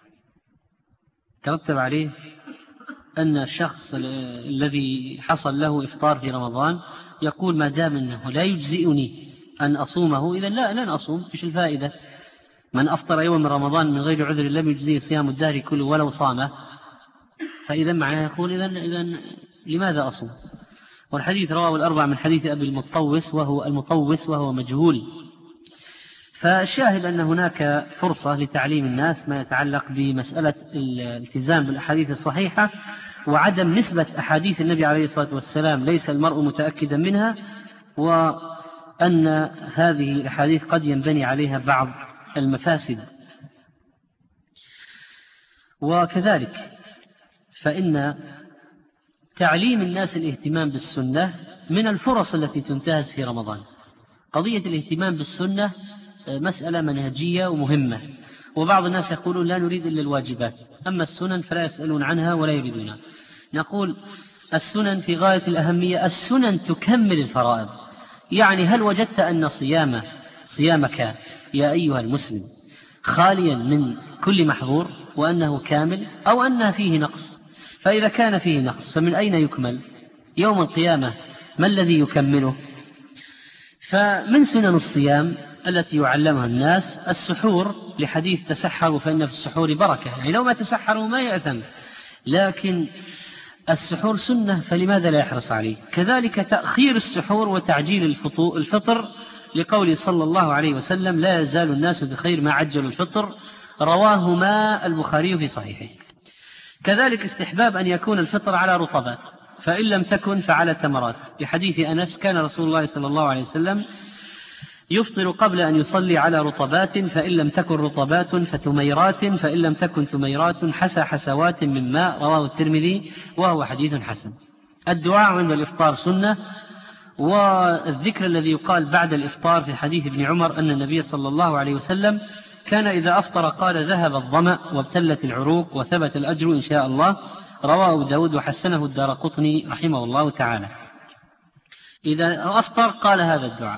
ترتب عليه أن الشخص الذي حصل له إفطار في رمضان يقول ما دام أنه لا يجزئني أن أصومه إذا لا لن أصوم، إيش الفائدة؟ من أفطر يوم من رمضان من غير عذر لم يجزيه صيام الدهر كله ولو صامه، فإذا معناه يقول إذن, إذن لماذا أصوم؟ والحديث رواه الأربع من حديث أبي المطوس وهو المطوس وهو مجهول. فالشاهد أن هناك فرصة لتعليم الناس ما يتعلق بمسألة الالتزام بالأحاديث الصحيحة وعدم نسبة أحاديث النبي عليه الصلاة والسلام ليس المرء متأكدا منها، وأن هذه الأحاديث قد ينبني عليها بعض المفاسد. وكذلك فإن تعليم الناس الاهتمام بالسنة من الفرص التي تنتهز في رمضان. قضية الاهتمام بالسنة مسألة منهجية ومهمة، وبعض الناس يقولون لا نريد إلا الواجبات، أما السنن فلا يسألون عنها ولا يريدونها. نقول السنن في غاية الأهمية، السنن تكمل الفرائض. يعني هل وجدت أن صيام صيامك يا أيها المسلم خاليا من كل محظور وأنه كامل أو أنه فيه نقص؟ فإذا كان فيه نقص فمن أين يكمل؟ يوم القيامة ما الذي يكمله؟ فمن سنن الصيام التي يعلمها الناس السحور، لحديث تسحروا فإن في السحور بركة، يعني لو ما تسحروا ما يأثم، لكن السحور سنة فلماذا لا يحرص عليه؟ كذلك تأخير السحور وتعجيل الفطر لقول صلى الله عليه وسلم لا يزال الناس بخير ما عجلوا الفطر، رواهما البخاري في صحيحه. كذلك استحباب أن يكون الفطر على رطبات، فإن لم تكن فعلى تمرات، لحديث أنس كان رسول الله صلى الله عليه وسلم يفطر قبل أن يصلي على رطبات، فإن لم تكن رطبات فتميرات، فإن لم تكن تميرات حسى حسوات من ماء، رواه الترمذي وهو حديث حسن. الدعاء عند الإفطار سنة، والذكر الذي يقال بعد الإفطار في حديث ابن عمر أن النبي صلى الله عليه وسلم كان إذا أفطر قال ذهب الظمأ وابتلت العروق وثبت الأجر إن شاء الله، رواه أبو داود وحسنه الدارقطني رحمه الله تعالى. إذا أفطر قال هذا الدعاء.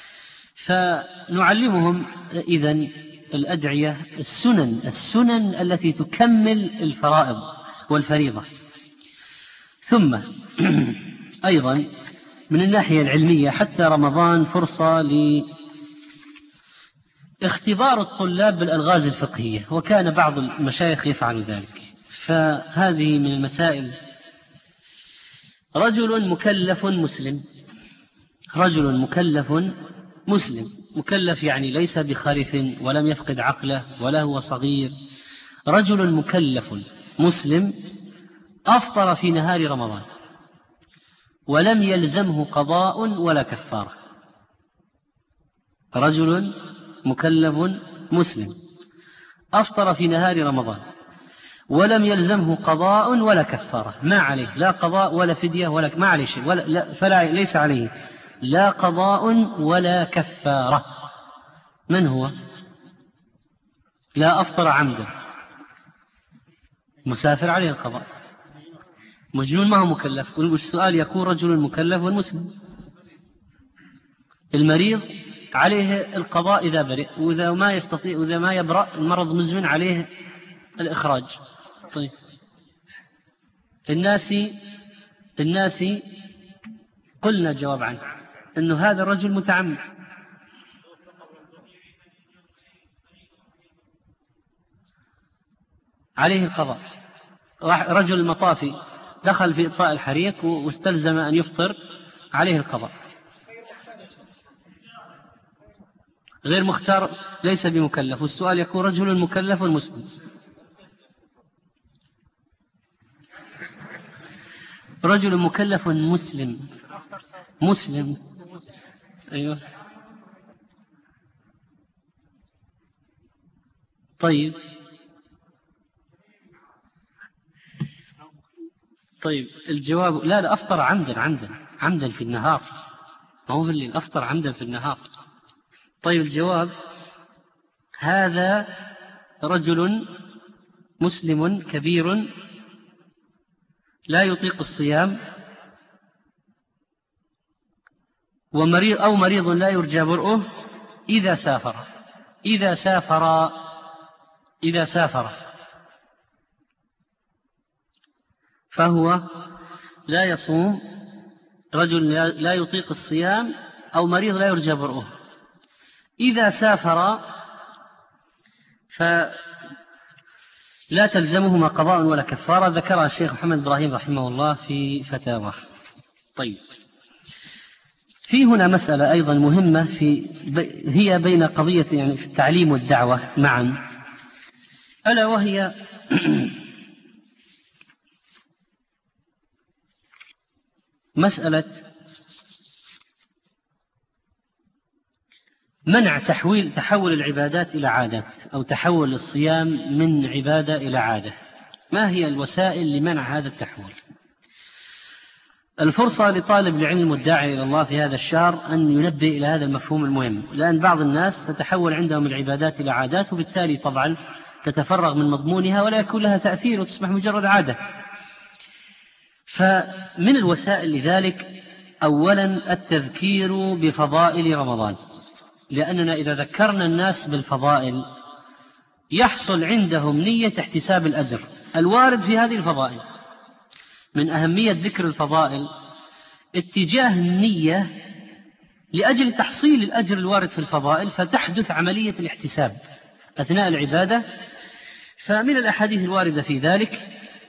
فنعلمهم إذن الأدعية السنن السنن التي تكمل الفرائض والفريضة. ثم أيضا من الناحية العلمية حتى رمضان فرصة لاختبار الطلاب بالألغاز الفقهية، وكان بعض المشايخ يفعل ذلك. فهذه من المسائل: رجل مكلف مسلم، رجل مكلف مسلم، مكلف يعني ليس بخرف ولم يفقد عقله ولا هو صغير، رجل مكلف مسلم أفطر في نهار رمضان ولم يلزمه قضاء ولا كفارة. رجل مكلف مسلم أفطر في نهار رمضان ولم يلزمه قضاء ولا كفارة، ما عليه لا قضاء ولا فدية ولا ما عليه شيء، ولا لا فلا ليس عليه لا قضاء ولا كفارة. من هو؟ لا أفطر عمدا، مسافر عليه القضاء، مجنون ما هو مكلف. والسؤال يكون رجل مكلف والمسلم. المريض عليه القضاء إذا برئ، وإذا ما يستطيع وإذا ما يبرأ المرض مزمن عليه الإخراج. طيب الناس الناس قلنا جواب عنه أنه هذا الرجل متعمد. عليه القضاء. رجل المطافي دخل في إطفاء الحريق واستلزم أن يفطر، عليه القضاء. غير مختار ليس بمكلف. والسؤال يكون رجل مكلف مسلم. رجل مكلف مسلم مسلم أيوه. طيب طيب الجواب لا لا أفطر عمدا عمدا عمدا في النهار، ما هو في الليل، أفطر عمدا في النهار. طيب الجواب: هذا رجل مسلم كبير لا يطيق الصيام ومريض أو مريض لا يرجى برؤه إذا سافر إذا سافر إذا سافر فهو لا يصوم رجل لا يطيق الصيام أو مريض لا يرجى برؤه. إذا سافر فلا تلزمهما قضاء ولا كفارة، ذكرها الشيخ محمد إبراهيم رحمه الله في فتاوى. طيب، في هنا مسألة أيضا مهمة في هي بين قضية يعني التعليم والدعوة معا، ألا وهي مسألة منع تحويل تحول العبادات إلى عادات، أو تحول الصيام من عبادة إلى عادة. ما هي الوسائل لمنع هذا التحول؟ الفرصة لطالب العلم والداعي إلى الله في هذا الشهر أن ينبه إلى هذا المفهوم المهم، لأن بعض الناس تتحول عندهم العبادات إلى عادات، وبالتالي طبعا تتفرغ من مضمونها ولا يكون لها تأثير وتصبح مجرد عادة. فمن الوسائل لذلك أولا التذكير بفضائل رمضان، لأننا إذا ذكرنا الناس بالفضائل يحصل عندهم نية احتساب الأجر الوارد في هذه الفضائل. من أهمية ذكر الفضائل اتجاه النية لأجل تحصيل الأجر الوارد في الفضائل، فتحدث عملية الاحتساب أثناء العبادة. فمن الأحاديث الواردة في ذلك: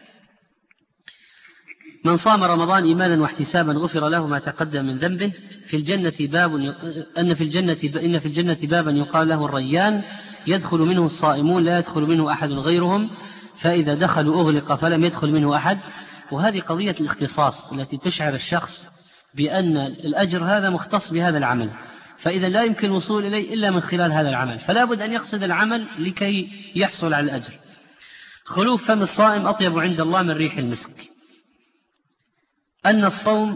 من صام رمضان إيمانا واحتسابا غفر له ما تقدم من ذنبه، في الجنة باب أن في الجنة إن في الجنة بابا يقال له الريان، يدخل منه الصائمون لا يدخل منه أحد غيرهم، فإذا دخلوا أغلق فلم يدخل منه أحد. وهذه قضية الاختصاص التي تشعر الشخص بأن الأجر هذا مختص بهذا العمل، فإذا لا يمكن الوصول إليه إلا من خلال هذا العمل، فلا بد أن يقصد العمل لكي يحصل على الأجر. خلوف فم الصائم أطيب عند الله من ريح المسك. أن الصوم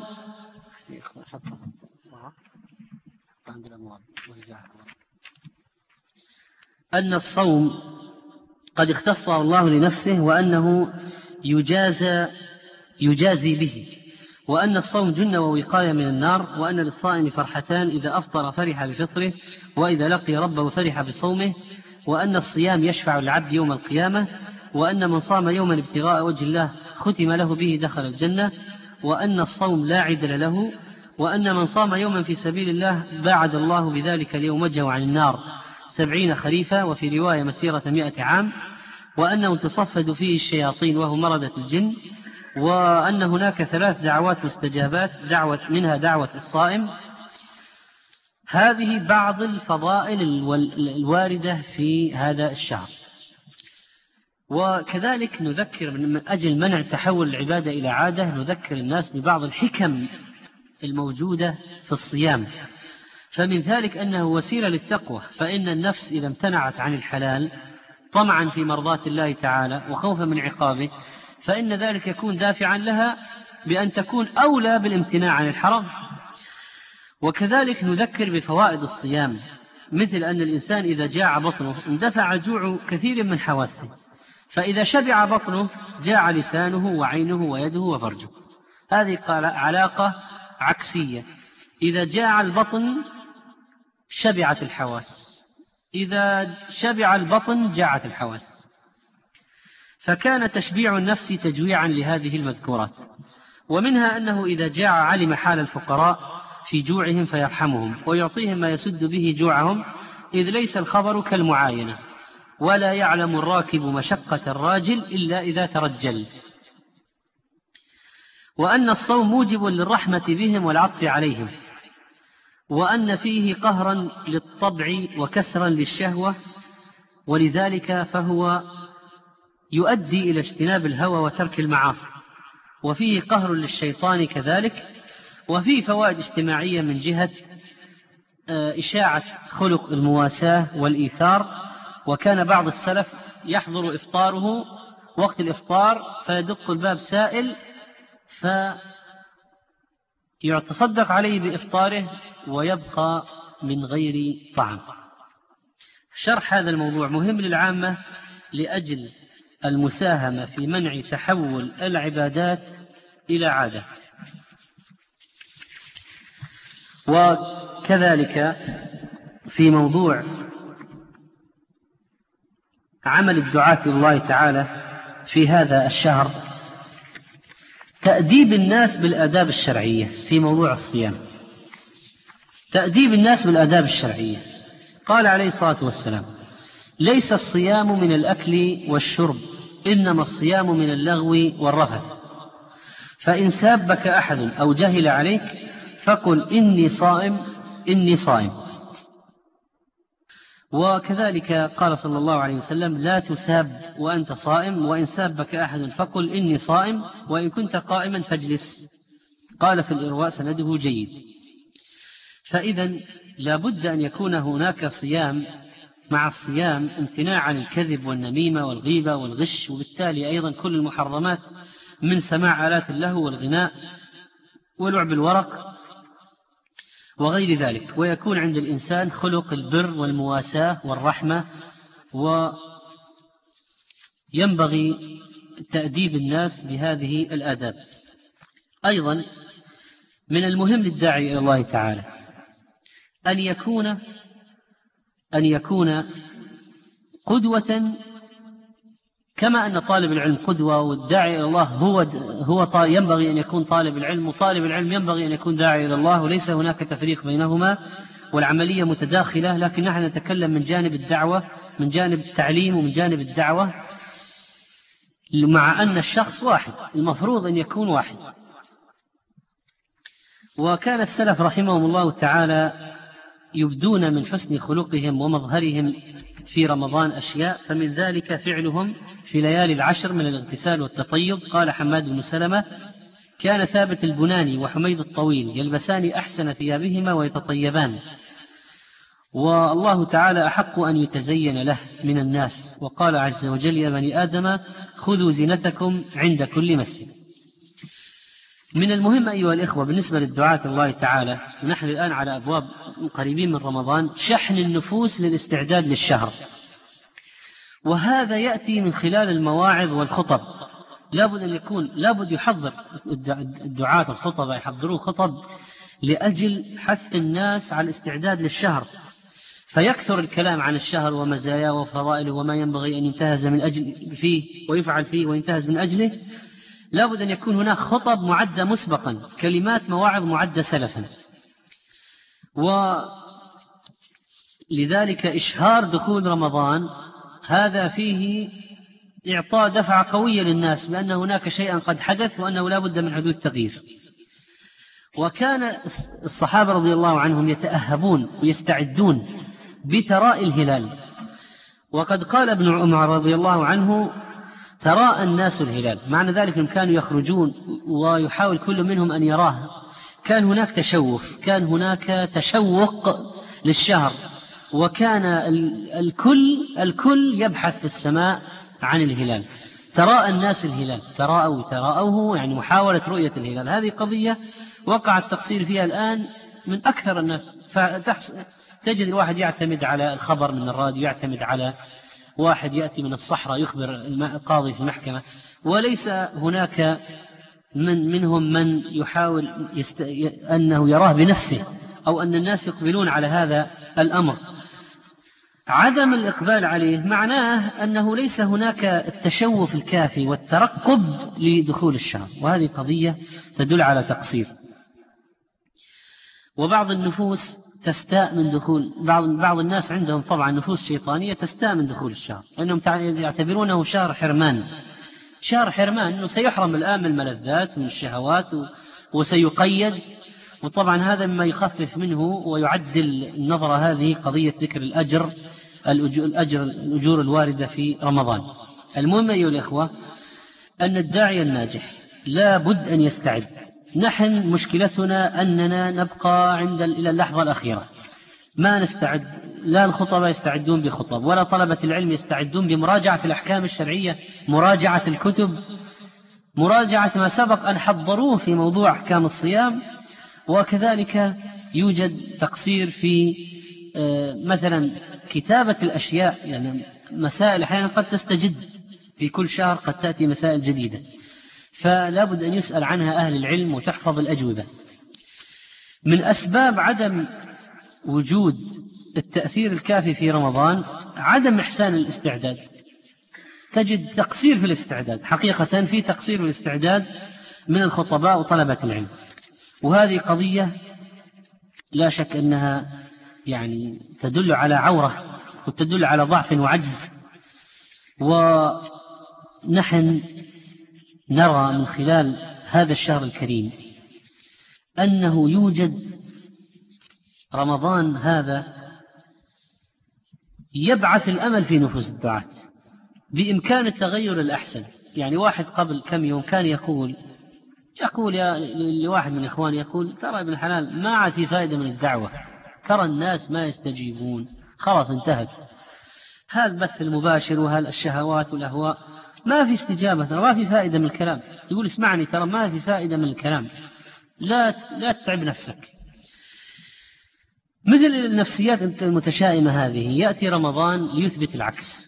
أن الصوم قد اختصه الله لنفسه، وأنه يجازى يجازي به، وأن الصوم جنة ووقاية من النار، وأن للصائم فرحتان: إذا أفطر فرح بفطره، وإذا لقي ربه فرح بصومه، وأن الصيام يشفع العبد يوم القيامة، وأن من صام يوما ابتغاء وجه الله ختم له به دخل الجنة، وأن الصوم لا عدل له، وأن من صام يوما في سبيل الله باعد الله بذلك اليوم وجهه عن النار سبعين خريفا، وفي رواية مسيرة مئة عام، وأنه تصفد فيه الشياطين وهو مردة الجن، وأن هناك ثلاث دعوات مستجابات، دعوة منها دعوة الصائم. هذه بعض الفضائل الواردة في هذا الشهر. وكذلك نذكر من أجل منع تحول العبادة إلى عادة، نذكر الناس ببعض الحكم الموجودة في الصيام. فمن ذلك أنه وسيلة للتقوى، فإن النفس إذا امتنعت عن الحلال طمعا في مرضات الله تعالى وخوفا من عقابه، فإن ذلك يكون دافعا لها بأن تكون أولى بالامتناع عن الحرام. وكذلك نذكر بفوائد الصيام، مثل أن الإنسان إذا جاع بطنه اندفع جوع كثير من حواسه، فإذا شبع بطنه جاع لسانه وعينه ويده وفرجه. هذه علاقة عكسية: إذا جاع البطن شبعت الحواس، إذا شبع البطن جاعت الحواس. فكان تشبيع النفس تجويعا لهذه المذكورات. ومنها أنه إذا جاع علم حال الفقراء في جوعهم فيرحمهم ويعطيهم ما يسد به جوعهم، إذ ليس الخبر كالمعاينة، ولا يعلم الراكب مشقة الراجل إلا إذا ترجل. وأن الصوم موجب للرحمة بهم والعطف عليهم، وأن فيه قهرا للطبع وكسرا للشهوة، ولذلك فهو يؤدي إلى اجتناب الهوى وترك المعاصي، وفيه قهر للشيطان كذلك. وفيه فوائد اجتماعية من جهة إشاعة خلق المواساة والإيثار. وكان بعض السلف يحضر إفطاره وقت الإفطار فيدق الباب سائل فيتصدق عليه بإفطاره ويبقى من غير طعام. شرح هذا الموضوع مهم للعامة لأجل المساهمة في منع تحول العبادات إلى عادة. وكذلك في موضوع عمل الدعاة الله تعالى في هذا الشهر، تأديب الناس بالآداب الشرعية في موضوع الصيام. تأديب الناس بالآداب الشرعية. قال عليه الصلاة والسلام: ليس الصيام من الأكل والشرب، إنما الصيام من اللغو والرفث، فإن سابك أحد أو جهل عليك فقل إني صائم إني صائم. وكذلك قال صلى الله عليه وسلم: لا تساب وأنت صائم، وإن سابك أحد فقل إني صائم، وإن كنت قائما فاجلس. قال في الإرواء: سنده جيد. فإذا لابد أن يكون هناك صيام، مع الصيام امتناع عن الكذب والنميمة والغيبة والغش، وبالتالي أيضا كل المحرمات من سماع آلات اللهو والغناء ولعب الورق وغير ذلك، ويكون عند الإنسان خلق البر والمواساة والرحمة، وينبغي تأديب الناس بهذه الآداب. أيضا من المهم للداعي إلى الله تعالى أن يكون أن يكون قدوة، كما أن طالب العلم قدوة والداعي إلى الله هو هو ينبغي أن يكون طالب العلم، وطالب العلم ينبغي أن يكون داعي إلى الله، وليس هناك تفريق بينهما والعملية متداخلة. لكن نحن نتكلم من جانب الدعوة، من جانب التعليم ومن جانب الدعوة، مع أن الشخص واحد، المفروض أن يكون واحد. وكان السلف رحمهم الله تعالى يبدون من حسن خلقهم ومظهرهم في رمضان أشياء، فمن ذلك فعلهم في ليالي العشر من الاغتسال والتطيب. قال حماد بن سلمة: كان ثابت البناني وحميد الطويل يلبسان أحسن ثيابهما ويتطيبان، والله تعالى أحق أن يتزين له من الناس، وقال عز وجل: يا بني آدم خذوا زينتكم عند كل مسجد. من المهم أيها الإخوة بالنسبة للدعاة الله تعالى، نحن الآن على أبواب قريبين من رمضان، شحن النفوس للاستعداد للشهر، وهذا يأتي من خلال المواعظ والخطب. لابد أن يكون لابد يحضر الدعاة الخطبة، يحضروا خطب لأجل حث الناس على الاستعداد للشهر، فيكثر الكلام عن الشهر ومزاياه وفضائله وما ينبغي أن ينتهز من أجل فيه ويفعل فيه وينتهز من أجله. لابد أن يكون هناك خطب معدة مسبقا، كلمات مواعظ معدة سلفا. ولذلك إشهار دخول رمضان هذا فيه إعطاء دفعة قوية للناس بأن هناك شيئا قد حدث وأنه لا بد من حدوث تغيير. وكان الصحابة رضي الله عنهم يتأهبون ويستعدون بتراء الهلال، وقد قال ابن عمر رضي الله عنه: تراءى الناس الهلال، معنى ذلك أنهم كانوا يخرجون ويحاول كل منهم أن يراه. كان هناك تشوف، كان هناك تشوق للشهر، وكان الكل الكل يبحث في السماء عن الهلال. تراءى الناس الهلال، تراءوا تراءوه يعني محاولة رؤية الهلال. هذه قضية وقع التقصير فيها الآن من أكثر الناس، فتجد الواحد يعتمد على الخبر من الراديو، يعتمد على واحد يأتي من الصحراء يخبر القاضي في المحكمة، وليس هناك من منهم من يحاول يست... أنه يراه بنفسه أو أن الناس يقبلون على هذا الأمر. عدم الإقبال عليه معناه أنه ليس هناك التشوف الكافي والترقب لدخول الشهر، وهذه قضية تدل على تقصير. وبعض النفوس تستاء من دخول بعض بعض الناس عندهم طبعا نفوس شيطانية تستاء من دخول الشهر، لأنهم يعتبرونه شهر حرمان، شهر حرمان، أنه سيحرم الآن من الملذات من الشهوات وسيقيد. وطبعا هذا مما يخفف منه ويعدل النظرة هذه قضية ذكر الأجر الأجر الأجور الواردة في رمضان. المهم أيها الإخوة أن الداعي الناجح لا بد أن يستعد. نحن مشكلتنا أننا نبقى عند إلى اللحظة الأخيرة، ما نستعد، لا الخطباء يستعدون بخطب ولا طلبة العلم يستعدون بمراجعة الأحكام الشرعية، مراجعة الكتب، مراجعة ما سبق أن حضروه في موضوع أحكام الصيام. وكذلك يوجد تقصير في مثلا كتابة الأشياء، يعني مسائل أحيانا قد تستجد في كل شهر، قد تأتي مسائل جديدة، فلا بد أن يسأل عنها أهل العلم وتحفظ الأجوبة. من أسباب عدم وجود التأثير الكافي في رمضان عدم إحسان الاستعداد. تجد تقصير في الاستعداد، حقيقة في تقصير في الاستعداد من الخطباء وطلبة العلم. وهذه قضية لا شك أنها يعني تدل على عورة وتدل على ضعف وعجز. ونحن نرى من خلال هذا الشهر الكريم أنه يوجد رمضان هذا يبعث الأمل في نفوس الدعاة بإمكان التغير الأحسن. يعني واحد قبل كم يوم كان يقول يقول يا لواحد من إخواني يقول ترى ابن الحلال ما عاد في فائدة من الدعوة، ترى الناس ما يستجيبون، خلاص انتهت، هذا البث المباشر وهذا الشهوات والأهواء ما في استجابة، ترى ما في فائدة من الكلام. تقول اسمعني ترى ما في فائدة من الكلام، لا لا تتعب نفسك. مثل النفسيات المتشائمة هذه يأتي رمضان ليثبت العكس،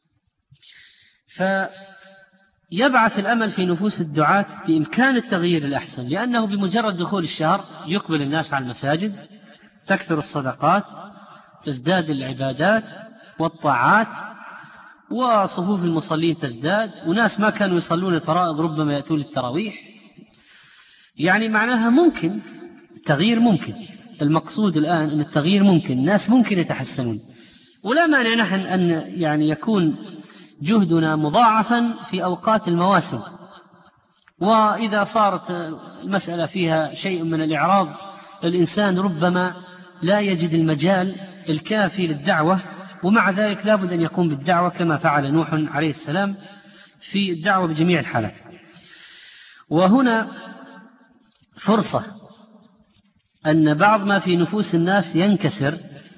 فيبعث الأمل في نفوس الدعاة بإمكان التغيير الأحسن، لأنه بمجرد دخول الشهر يقبل الناس على المساجد، تكثر الصدقات، تزداد العبادات والطاعات، وصفوف المصلين تزداد، وناس ما كانوا يصلون الفرائض ربما يأتون للتراويح. يعني معناها ممكن التغيير، ممكن المقصود الآن أن التغيير ممكن، الناس ممكن يتحسنون، ولا مانع نحن أن يعني يكون جهدنا مضاعفا في أوقات المواسم. وإذا صارت المسألة فيها شيء من الإعراض الإنسان ربما لا يجد المجال الكافي للدعوة، ومع ذلك لابد أن يقوم بالدعوة كما فعل نوح عليه السلام في الدعوة بجميع الحالات. وهنا فرصة أن بعض ما في نفوس الناس ينكسر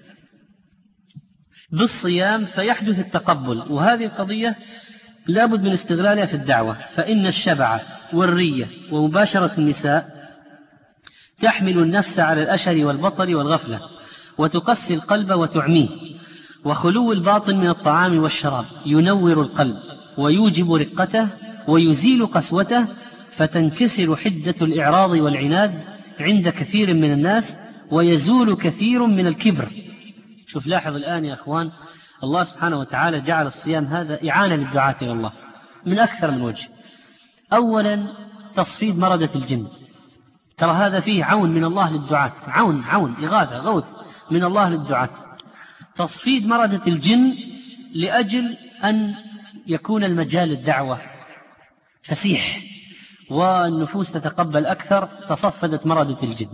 بالصيام فيحدث التقبل، وهذه القضية لابد من استغلالها في الدعوة. فإن الشبع والرية ومباشرة النساء تحمل النفس على الأشر والبطر والغفلة، وتقسي القلب وتعميه. وخلو الباطن من الطعام والشراب ينور القلب ويوجب رقته ويزيل قسوته، فتنكسر حدة الإعراض والعناد عند كثير من الناس، ويزول كثير من الكبر. شوف لاحظ الآن يا أخوان، الله سبحانه وتعالى جعل الصيام هذا إعانة للدعاة إلى الله من أكثر من وجه. أولا تصفيد مردة الجن، ترى هذا فيه عون من الله للدعاة، عون عون إغاثة غوث من الله للدعاة. تصفيد مردة الجن لأجل أن يكون المجال الدعوة فسيح والنفوس تتقبل أكثر، تصفدت مردة الجن.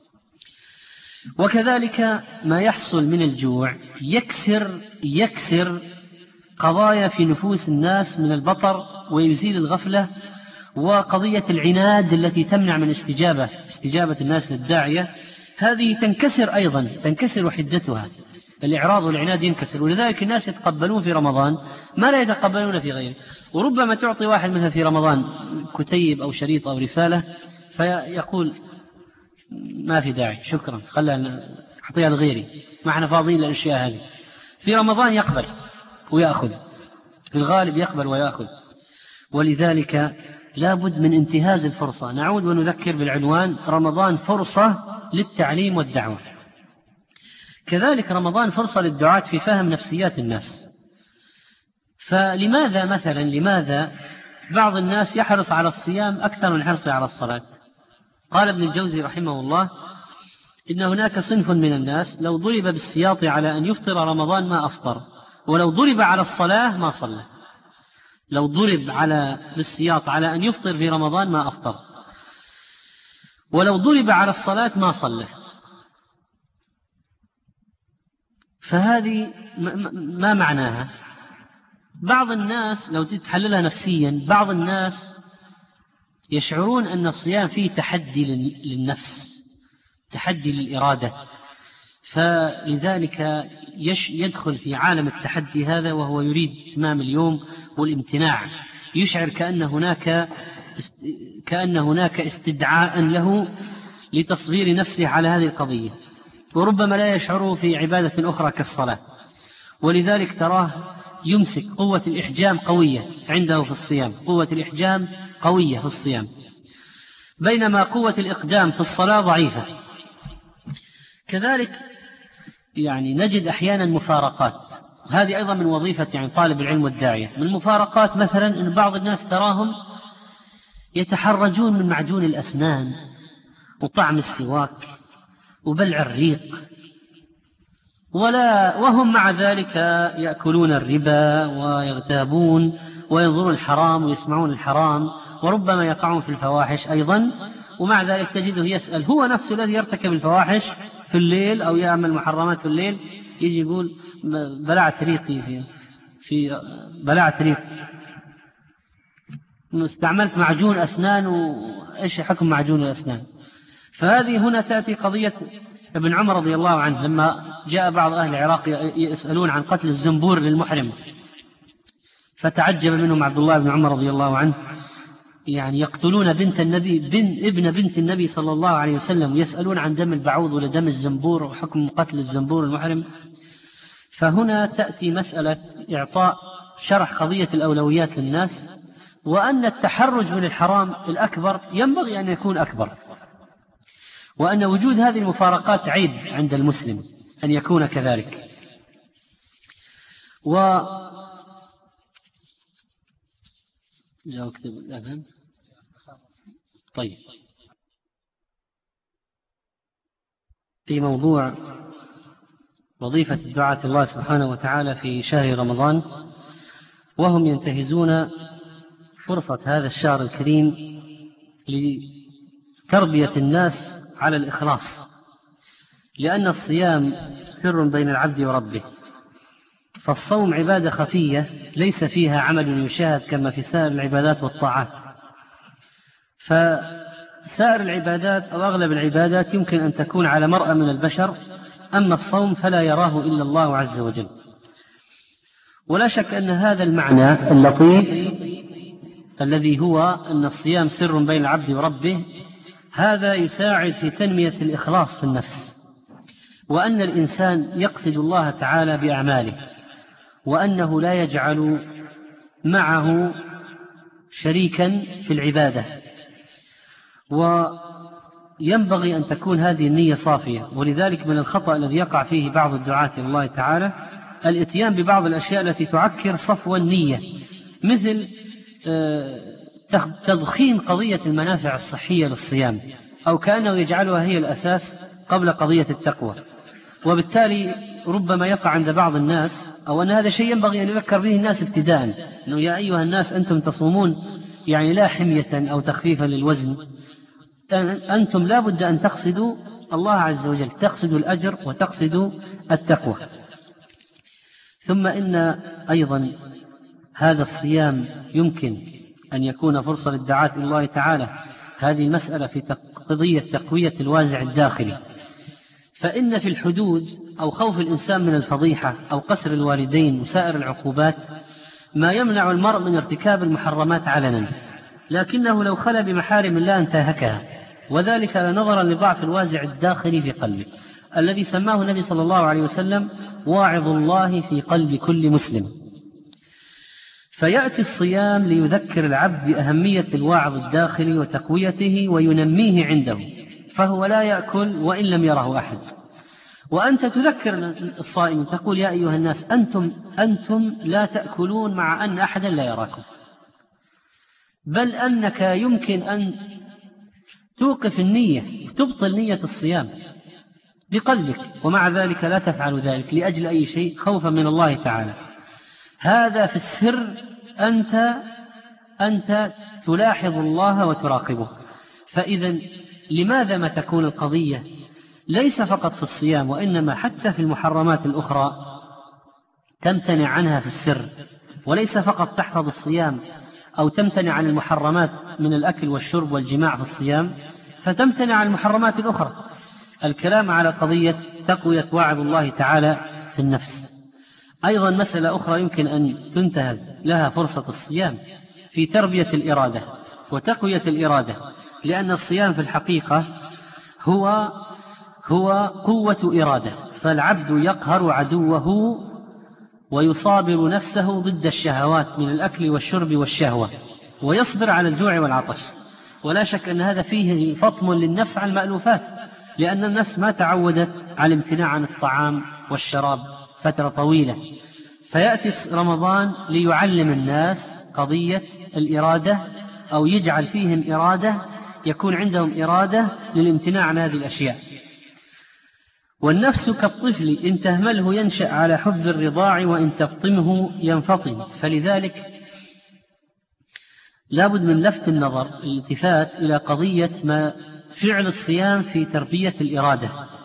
وكذلك ما يحصل من الجوع يكسر يكسر قضايا في نفوس الناس من البطر ويزيل الغفلة، وقضية العناد التي تمنع من استجابة استجابة الناس للداعية هذه تنكسر أيضا، تنكسر حدتها، الإعراض والعناد ينكسر. ولذلك الناس يتقبلون في رمضان ما لا يتقبلون في غيره. وربما تعطي واحد مثلا في رمضان كتيب أو شريط أو رسالة فيقول ما في داعي شكرا، خلنا أعطيها لغيري، ما احنا فاضيين للأشياء هذه. في رمضان يقبل ويأخذ، في الغالب يقبل ويأخذ. ولذلك لابد من انتهاز الفرصة. نعود ونذكر بالعنوان: رمضان فرصة للتعليم والدعوة. كذلك رمضان فرصة للدعاة في فهم نفسيات الناس. فلماذا مثلا لماذا بعض الناس يحرص على الصيام أكثر من حرصه على الصلاة؟ قال ابن الجوزي رحمه الله: إن هناك صنف من الناس لو ضرب بالسياط على أن يفطر رمضان ما أفطر، ولو ضرب على الصلاة ما صلى. لو ضرب على بالسياط على أن يفطر في رمضان ما أفطر، ولو ضرب على الصلاة ما صلى. فهذه ما معناها؟ بعض الناس لو تتحللها نفسيا، بعض الناس يشعرون أن الصيام فيه تحدي للنفس، تحدي للإرادة، فلذلك يدخل في عالم التحدي هذا وهو يريد إتمام اليوم والامتناع، يشعر كأن هناك كأن هناك استدعاء له لتصغير نفسه على هذه القضية، وربما لا يشعره في عبادة أخرى كالصلاة. ولذلك تراه يمسك، قوة الإحجام قوية عنده في الصيام، قوة الإحجام قوية في الصيام، بينما قوة الإقدام في الصلاة ضعيفة. كذلك يعني نجد أحيانا مفارقات، هذه أيضا من وظيفة يعني طالب العلم والداعية. من المفارقات مثلا أن بعض الناس تراهم يتحرجون من معجون الأسنان وطعم السواك وبلع الريق، ولا وهم مع ذلك يأكلون الربا ويغتابون وينظرون الحرام ويسمعون الحرام، وربما يقعون في الفواحش أيضا، ومع ذلك تجده يسأل هو نفسه الذي يرتكب الفواحش في الليل أو يعمل محرمات في الليل، يجي يقول بلعت ريقي في, في بلعت ريقي، استعملت معجون أسنان، وإيش حكم معجون الأسنان؟ فهذه هنا تأتي قضية ابن عمر رضي الله عنه لما جاء بعض أهل العراق يسألون عن قتل الزنبور للمحرم، فتعجب منهم عبد الله بن عمر رضي الله عنه، يعني يقتلون بنت النبي بن ابن بنت النبي صلى الله عليه وسلم، ويسألون عن دم البعوض ولا دم الزنبور وحكم قتل الزنبور المحرم. فهنا تأتي مسألة إعطاء شرح قضية الأولويات للناس، وأن التحرج من الحرام الأكبر ينبغي أن يكون أكبر، وأن وجود هذه المفارقات عيب عند المسلم أن يكون كذلك. و جاء اكتب الأذان. طيب، في موضوع وظيفة الدعاة الله سبحانه وتعالى في شهر رمضان، وهم ينتهزون فرصة هذا الشهر الكريم لتربية الناس على الإخلاص، لأن الصيام سر بين العبد وربه، فالصوم عبادة خفية ليس فيها عمل يشاهد كما في سائر العبادات والطاعات، فسائر العبادات أو أغلب العبادات يمكن أن تكون على مرأى من البشر، أما الصوم فلا يراه إلا الله عز وجل. ولا شك أن هذا المعنى اللطيف الذي هو أن الصيام سر بين العبد وربه، هذا يساعد في تنمية الإخلاص في النفس، وأن الإنسان يقصد الله تعالى بأعماله، وأنه لا يجعل معه شريكا في العبادة، وينبغي أن تكون هذه النية صافية. ولذلك من الخطأ الذي يقع فيه بعض الدعاة إلى الله تعالى الاتيان ببعض الأشياء التي تعكر صفو النية، مثل تضخيم قضية المنافع الصحية للصيام، أو كأنه يجعلها هي الأساس قبل قضية التقوى، وبالتالي ربما يقع عند بعض الناس، أو أن هذا شيء ينبغي أن يذكر به الناس ابتداء، أنه يا أيها الناس أنتم تصومون، يعني لا حمية أو تخفيفا للوزن، أنتم لا بد أن تقصدوا الله عز وجل، تقصدوا الأجر وتقصدوا التقوى. ثم إن أيضا هذا الصيام يمكن أن يكون فرصة للدعاة إلى الله تعالى، هذه المسألة في قضية تقوية الوازع الداخلي، فإن في الحدود أو خوف الإنسان من الفضيحة أو قسر الوالدين وسائر العقوبات ما يمنع المرء من ارتكاب المحرمات علنا، لكنه لو خلى بمحارم الله انتهكها، وذلك نظرا لضعف الوازع الداخلي في قلبه الذي سماه النبي صلى الله عليه وسلم واعظ الله في قلب كل مسلم. فيأتي الصيام ليذكر العبد بأهمية الواعظ الداخلي وتقويته وينميه عنده، فهو لا يأكل وإن لم يره أحد، وأنت تذكر الصائم تقول يا أيها الناس أنتم, أنتم لا تأكلون مع أن أحدا لا يراكم، بل أنك يمكن أن توقف النية تبطل نية الصيام بقلبك، ومع ذلك لا تفعل ذلك لأجل أي شيء خوفا من الله تعالى. هذا في السر أنت, أنت تلاحظ الله وتراقبه. فإذا لماذا ما تكون القضية ليس فقط في الصيام، وإنما حتى في المحرمات الأخرى تمتنع عنها في السر، وليس فقط تحفظ الصيام أو تمتنع عن المحرمات من الأكل والشرب والجماع في الصيام فتمتنع عن المحرمات الأخرى. الكلام على قضية تقوية واعظ الله تعالى في النفس. أيضا مسألة أخرى يمكن أن تنتهز لها فرصة الصيام في تربية الإرادة وتقوية الإرادة، لأن الصيام في الحقيقة هو هو قوة إرادة، فالعبد يقهر عدوه ويصابر نفسه ضد الشهوات من الأكل والشرب والشهوة، ويصبر على الجوع والعطش. ولا شك أن هذا فيه فطم للنفس عن المألوفات، لأن النفس ما تعودت على الامتناع عن الطعام والشراب فترة طويلة، فيأتي رمضان ليعلم الناس قضية الإرادة أو يجعل فيهم إرادة، يكون عندهم إرادة للامتناع عن هذه الأشياء. والنفس كالطفل إن تهمله ينشأ على حب الرضاع وإن تفطمه ينفطم. فلذلك لابد من لفت النظر الالتفات إلى قضية ما فعل الصيام في تربية الإرادة.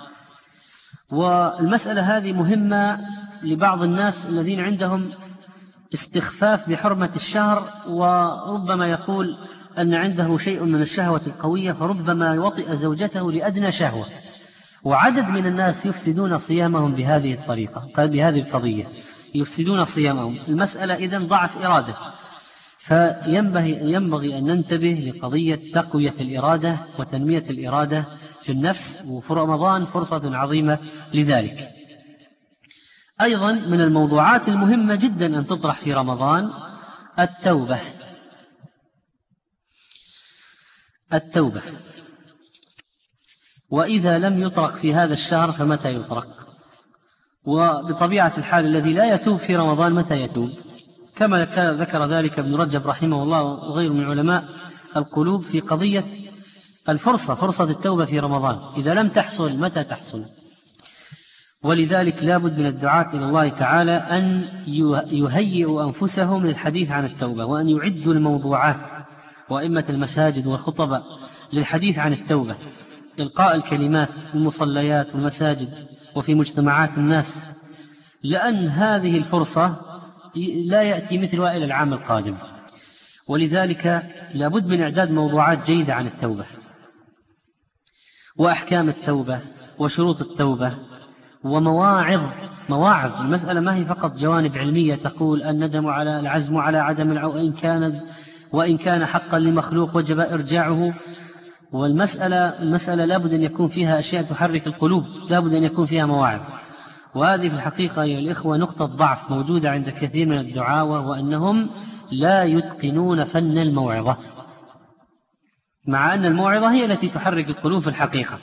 والمسألة هذه مهمة لبعض الناس الذين عندهم استخفاف بحرمة الشهر، وربما يقول أن عنده شيء من الشهوة القوية فربما يوطئ زوجته لأدنى شهوة. وعدد من الناس يفسدون صيامهم بهذه الطريقة، بهذه القضية يفسدون صيامهم. المسألة إذن ضعف إرادة، فينبغي ينبغي أن ننتبه لقضية تقوية الإرادة وتنمية الإرادة في النفس، وفي رمضان فرصة عظيمة لذلك. أيضا من الموضوعات المهمة جدا أن تطرح في رمضان التوبة. التوبة وإذا لم يطرق في هذا الشهر فمتى يطرق؟ وبطبيعة الحال الذي لا يتوب في رمضان متى يتوب؟ كما ذكر ذلك ابن رجب رحمه الله وغيره من علماء القلوب في قضية الفرصة، فرصة التوبة في رمضان إذا لم تحصل متى تحصل. ولذلك لابد من الدعاة إلى الله تعالى أن يهيئوا أنفسهم للحديث عن التوبة، وأن يعدوا الموضوعات وأئمة المساجد والخطباء للحديث عن التوبة، إلقاء الكلمات في المصليات والمساجد وفي مجتمعات الناس، لأن هذه الفرصة لا يأتي مثلها إلى العام القادم. ولذلك لابد من إعداد موضوعات جيدة عن التوبة وأحكام التوبة وشروط التوبة ومواعظ. مواعظ المسألة ما هي فقط جوانب علمية تقول الندم على العزم على عدم العو وإن كان وإن كان حقا لمخلوق وجب إرجاعه. والمسألة المسألة لابد أن يكون فيها أشياء تحرك القلوب، لابد أن يكون فيها مواعظ. وهذه في الحقيقة أيها الإخوة نقطة ضعف موجودة عند كثير من الدعاة، وأنهم لا يتقنون فن الموعظة، مع أن الموعظة هي التي تحرك القلوب في الحقيقة.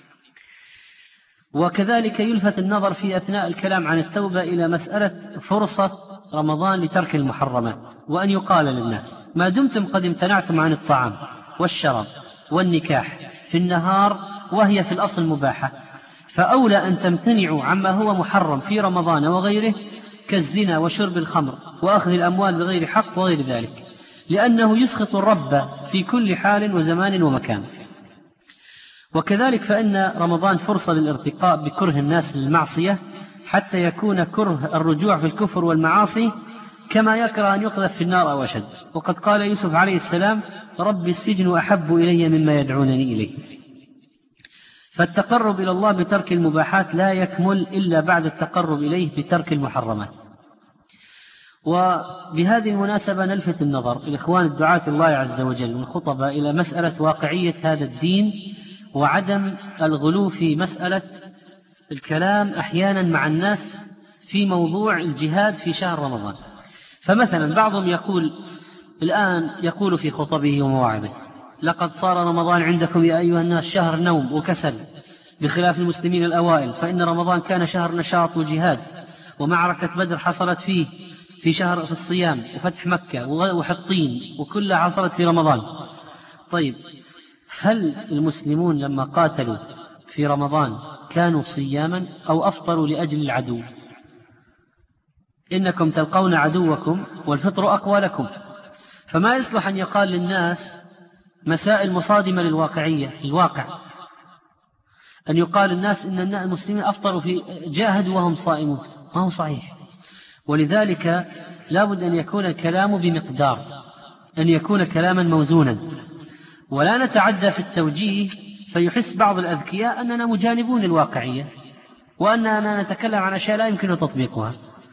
وكذلك يلفت النظر في أثناء الكلام عن التوبة إلى مسألة فرصة رمضان لترك المحرمات، وأن يقال للناس ما دمتم قد امتنعتم عن الطعام والشراب والنكاح في النهار وهي في الأصل مباحة، فأولى أن تمتنعوا عما هو محرم في رمضان وغيره كالزنا وشرب الخمر وأخذ الأموال بغير حق وغير ذلك، لأنه يسخط الرب في كل حال وزمان ومكان. وكذلك فإن رمضان فرصة للارتقاء بكره الناس للمعصية حتى يكون كره الرجوع في الكفر والمعاصي كما يكره أن يقذف في النار أو أشد. وقد قال يوسف عليه السلام رب السجن أحب إلي مما يدعونني إليه. فالتقرب إلى الله بترك المباحات لا يكمل إلا بعد التقرب إليه بترك المحرمات. وبهذه المناسبة نلفت النظر الإخوان الدعاة الله عز وجل والخطباء إلى مسألة واقعية هذا الدين وعدم الغلو في مسألة الكلام أحيانا مع الناس في موضوع الجهاد في شهر رمضان. فمثلا بعضهم يقول الآن يقول في خطبه ومواعظه لقد صار رمضان عندكم يا أيها الناس شهر نوم وكسل بخلاف المسلمين الأوائل، فإن رمضان كان شهر نشاط وجهاد، ومعركة بدر حصلت فيه في شهر في الصيام، وفتح مكة وحطين وكلها حصلت في رمضان. طيب هل المسلمون لما قاتلوا في رمضان كانوا صياما أو أفطروا لأجل العدو؟ إنكم تلقون عدوكم والفطر أقوى لكم. فما يصلح أن يقال للناس مسائل مصادمة للواقعية الواقع، أن يقال للناس إن المسلمين أفطروا في جاهدوا وهم صائمون، ما هو صحيح. ولذلك لابد أن يكون الكلام بمقدار، أن يكون كلاما موزونا، ولا نتعدى في التوجيه فيحس بعض الأذكياء أننا مجانبون الواقعية وأننا نتكلم عن أشياء لا يمكن تطبيقها.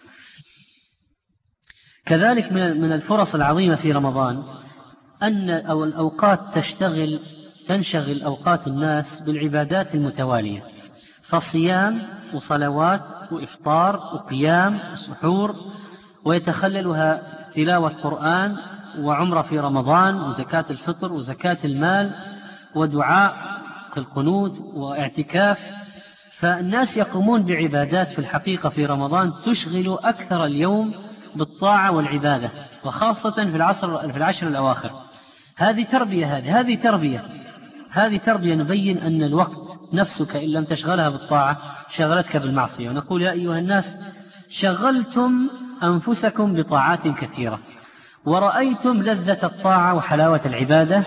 كذلك من الفرص العظيمة في رمضان أن أو الأوقات تشتغل تنشغل أوقات الناس بالعبادات المتوالية، فصيام وصلوات وإفطار وقيام وسحور، ويتخللها تلاوة قرآن وعمرة في رمضان وزكاة الفطر وزكاة المال ودعاء كالقنوت واعتكاف. فالناس يقومون بعبادات في الحقيقة في رمضان تشغل أكثر اليوم بالطاعة والعبادة، وخاصة في العصر في العشر الأواخر. هذه تربية هذه هذه تربية هذه تربية نبين أن الوقت نفسك إن لم تشغلها بالطاعة شغلتك بالمعصية. ونقول يا أيها الناس شغلتم أنفسكم بطاعات كثيرة ورأيتم لذة الطاعة وحلاوة العبادة،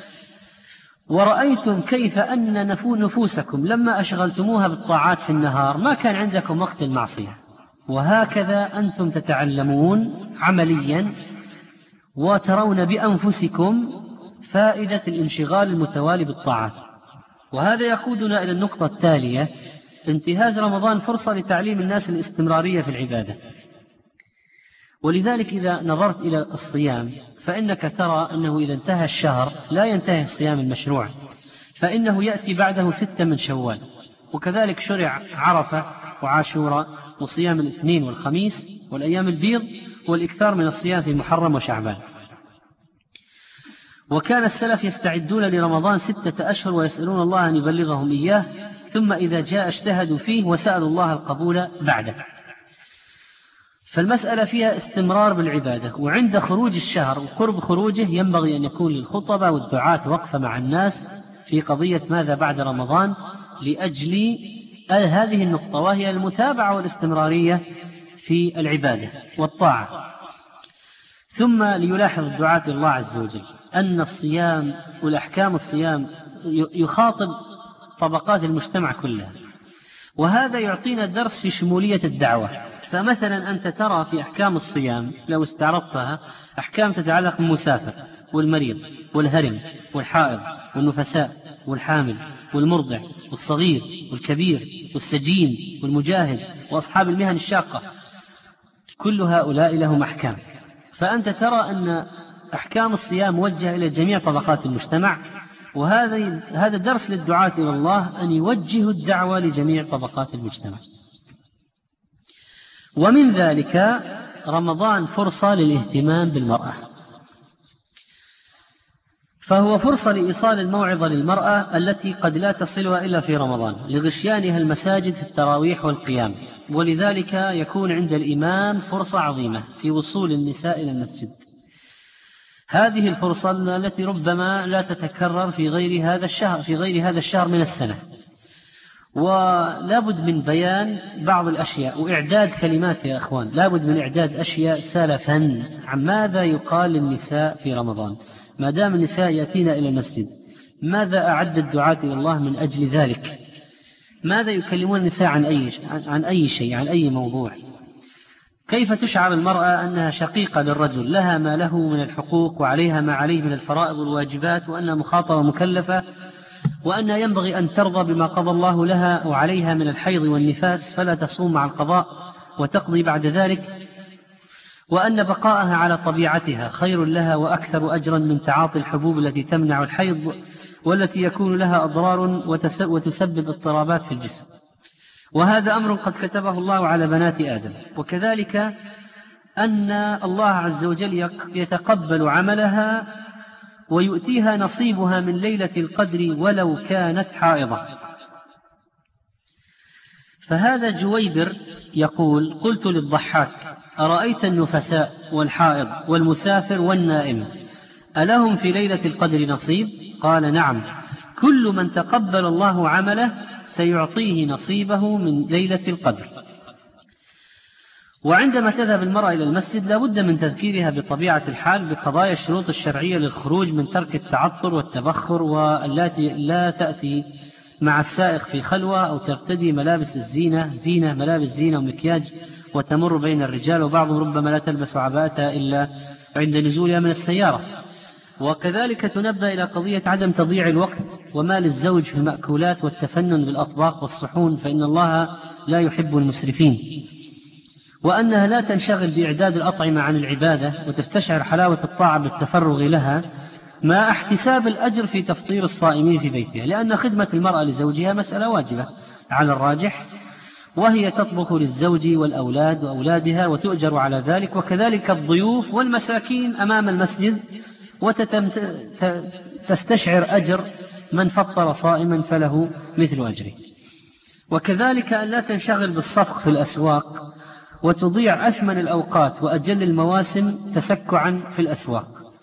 ورأيتم كيف أن نفوسكم لما أشغلتموها بالطاعات في النهار ما كان عندكم وقت المعصية. وهكذا أنتم تتعلمون عمليا وترون بأنفسكم فائدة الانشغال المتوالي بالطاعات. وهذا يقودنا إلى النقطة التالية: انتهاز رمضان فرصة لتعليم الناس الاستمرارية في العبادة. ولذلك إذا نظرت إلى الصيام فإنك ترى أنه إذا انتهى الشهر لا ينتهي الصيام المشروع، فإنه يأتي بعده ستة من شوال، وكذلك شرع عرفة وعاشوراء وصيام الاثنين والخميس والأيام البيض والإكثار من الصيام في محرم وشعبان. وكان السلف يستعدون لرمضان ستة أشهر ويسألون الله أن يبلغهم إياه، ثم إذا جاء اجتهدوا فيه وسألوا الله القبول بعده. فالمسألة فيها استمرار بالعبادة، وعند خروج الشهر وقرب خروجه ينبغي أن يكون للخطبة والدعاة وقفة مع الناس في قضية ماذا بعد رمضان لأجل هذه النقطة، وهي المتابعة والاستمرارية في العبادة والطاعة. ثم ليلاحظ الدعاة الله عز وجل أن الصيام والأحكام الصيام يخاطب طبقات المجتمع كلها، وهذا يعطينا درس في شمولية الدعوة. فمثلا أنت ترى في أحكام الصيام لو استعرضتها أحكام تتعلق بالمسافر والمريض والهرم والحائض والنفساء والحامل والمرضع والصغير والكبير والسجين والمجاهد وأصحاب المهن الشاقة، كل هؤلاء لهم أحكام. فأنت ترى أن أحكام الصيام موجهة إلى جميع طبقات المجتمع، وهذا هذا درس للدعاة إلى الله أن يوجهوا الدعوة لجميع طبقات المجتمع. ومن ذلك رمضان فرصة للاهتمام بالمرأة، فهو فرصة لإيصال الموعظة للمرأة التي قد لا تصلها إلا في رمضان لغشيانها المساجد في التراويح والقيام. ولذلك يكون عند الإمام فرصة عظيمة في وصول النساء إلى المسجد. هذه الفرصة التي ربما لا تتكرر في غير هذا الشهر في غير هذا الشهر من السنة. ولابد من بيان بعض الأشياء وإعداد كلمات يا أخوان، لابد من إعداد أشياء سلفا عن ماذا يقال للنساء في رمضان. ما دام النساء يأتين إلى المسجد ماذا أعد الدعاة إلى الله من أجل ذلك؟ ماذا يكلمون النساء عن أي عن أي شيء عن أي موضوع؟ كيف تشعر المرأة أنها شقيقة للرجل، لها ما له من الحقوق وعليها ما عليه من الفرائض والواجبات، وأنها مخاطبة مكلفة، وأنها ينبغي أن ترضى بما قضى الله لها وعليها من الحيض والنفاس فلا تصوم مع القضاء وتقضي بعد ذلك، وأن بقاءها على طبيعتها خير لها وأكثر أجرا من تعاطي الحبوب التي تمنع الحيض والتي يكون لها أضرار وتسبب اضطرابات في الجسم. وهذا أمر قد كتبه الله على بنات آدم. وكذلك أن الله عز وجل يتقبل عملها ويؤتيها نصيبها من ليلة القدر ولو كانت حائضة. فهذا جويبر يقول: قلت للضحاك: أرأيت النفساء والحائض والمسافر والنائم ألهم في ليلة القدر نصيب؟ قال: نعم، كل من تقبل الله عمله سيعطيه نصيبه من ليلة القدر. وعندما تذهب المرأة إلى المسجد لا بد من تذكيرها بطبيعة الحال بقضايا الشروط الشرعية للخروج من ترك التعطر والتبخر، والتي لا تأتي مع السائق في خلوة أو ترتدي ملابس الزينة زينة ملابس زينة ومكياج وتمر بين الرجال، وبعضهم ربما لا تلبس عباءتها إلا عند نزولها من السيارة. وكذلك تنبه إلى قضية عدم تضييع الوقت ومال الزوج في المأكولات والتفنن بالأطباق والصحون، فإن الله لا يحب المسرفين، وأنها لا تنشغل بإعداد الأطعمة عن العبادة وتستشعر حلاوة الطاعة بالتفرغ لها مع احتساب الأجر في تفطير الصائمين في بيتها، لأن خدمة المرأة لزوجها مسألة واجبة على الراجح، وهي تطبخ للزوج والأولاد وأولادها وتؤجر على ذلك، وكذلك الضيوف والمساكين أمام المسجد وتستشعر أجر من فطر صائما فله مثل أجره. وكذلك أن لا تنشغل بالصفق في الأسواق وتضيع أثمن الأوقات وأجل المواسم تسكعا في الأسواق،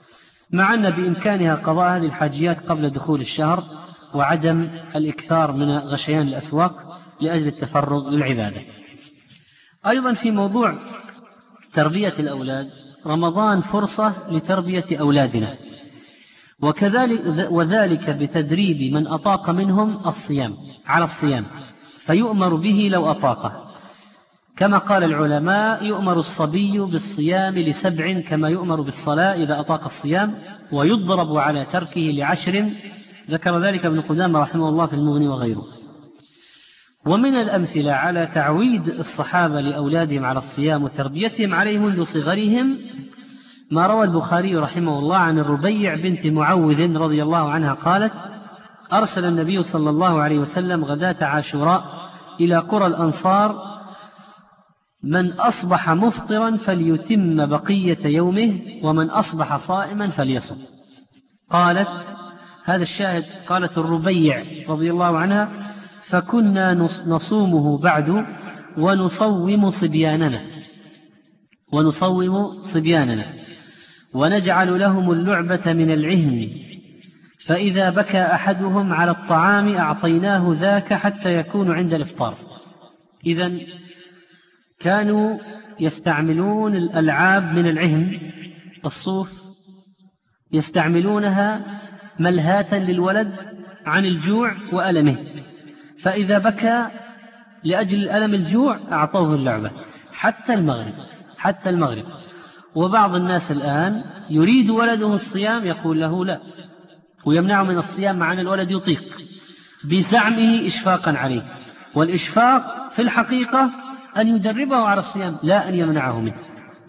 مع أن بإمكانها قضاء هذه الحاجيات قبل دخول الشهر وعدم الإكثار من غشيان الأسواق لأجل التفرغ للعبادة. أيضا في موضوع تربية الأولاد، رمضان فرصة لتربية أولادنا، وكذلك وذلك بتدريب من أطاق منهم الصيام على الصيام فيؤمر به لو أطاقه، كما قال العلماء: يؤمر الصبي بالصيام لسبع كما يؤمر بالصلاة إذا أطاق الصيام، ويضرب على تركه لعشر. ذكر ذلك ابن قدامة رحمه الله في المغني وغيره. ومن الأمثلة على تعويد الصحابة لأولادهم على الصيام وتربيتهم عليه منذ صغرهم ما روى البخاري رحمه الله عن الربيع بنت معوذ رضي الله عنها قالت: أرسل النبي صلى الله عليه وسلم غداة عاشوراء إلى قرى الأنصار: من أصبح مفطرا فليتم بقية يومه، ومن أصبح صائما فليصم. قالت هذا الشاهد، قالت الربيع رضي الله عنها: فكنا نصومه بعد ونصوم صبياننا ونصوم صبياننا ونجعل لهم اللعبة من العهن، فإذا بكى أحدهم على الطعام أعطيناه ذاك حتى يكون عند الإفطار. إذن كانوا يستعملون الألعاب من العهن الصوف، يستعملونها ملهاة للولد عن الجوع وألمه، فإذا بكى لأجل الألم الجوع أعطوه اللعبة حتى المغرب حتى المغرب. وبعض الناس الآن يريد ولده الصيام يقول له لا، ويمنعه من الصيام مع أن الولد يطيق بزعمه إشفاقا عليه، والإشفاق في الحقيقة أن يدربه على الصيام لا أن يمنعه منه.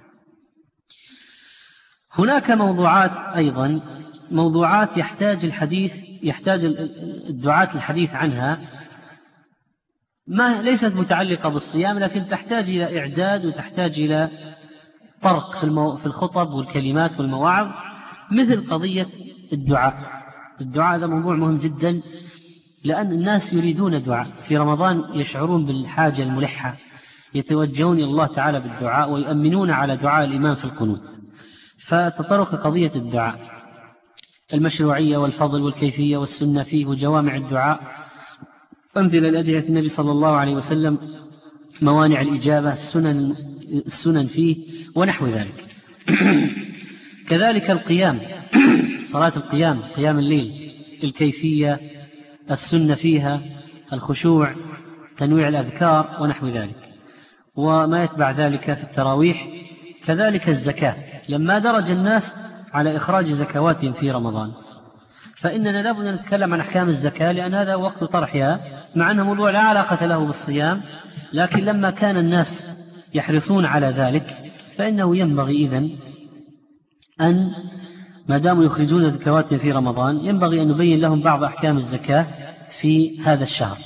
هناك موضوعات أيضا موضوعات يحتاج الحديث يحتاج الدعاة الحديث عنها، ما ليست متعلقة بالصيام لكن تحتاج إلى إعداد وتحتاج إلى طرق في, المو... في الخطب والكلمات والمواعظ، مثل قضية الدعاء. الدعاء هذا موضوع مهم جدا، لأن الناس يريدون الدعاء في رمضان، يشعرون بالحاجة الملحة، يتوجهون إلى الله تعالى بالدعاء ويؤمنون على دعاء الإمام في القنوت. فتطرق قضية الدعاء، المشروعية والفضل والكيفية والسنة فيه وجوامع الدعاء، أمثلة لأدعية النبي صلى الله عليه وسلم، موانع الإجابة، السنن, السنن فيه ونحو ذلك. كذلك القيام، صلاة القيام، قيام الليل، الكيفية، السنة فيها، الخشوع، تنويع الأذكار ونحو ذلك، وما يتبع ذلك في التراويح. كذلك الزكاة، لما درج الناس على إخراج زكواتهم في رمضان، فإننا لابد أن نتكلم عن أحكام الزكاة، لأن هذا وقت طرحها، مع أنه موضوع لا علاقة له بالصيام، لكن لما كان الناس يحرصون على ذلك فإنه ينبغي إذن أن ما داموا يخرجون زكواتهم في رمضان ينبغي أن نبين لهم بعض أحكام الزكاة في هذا الشهر.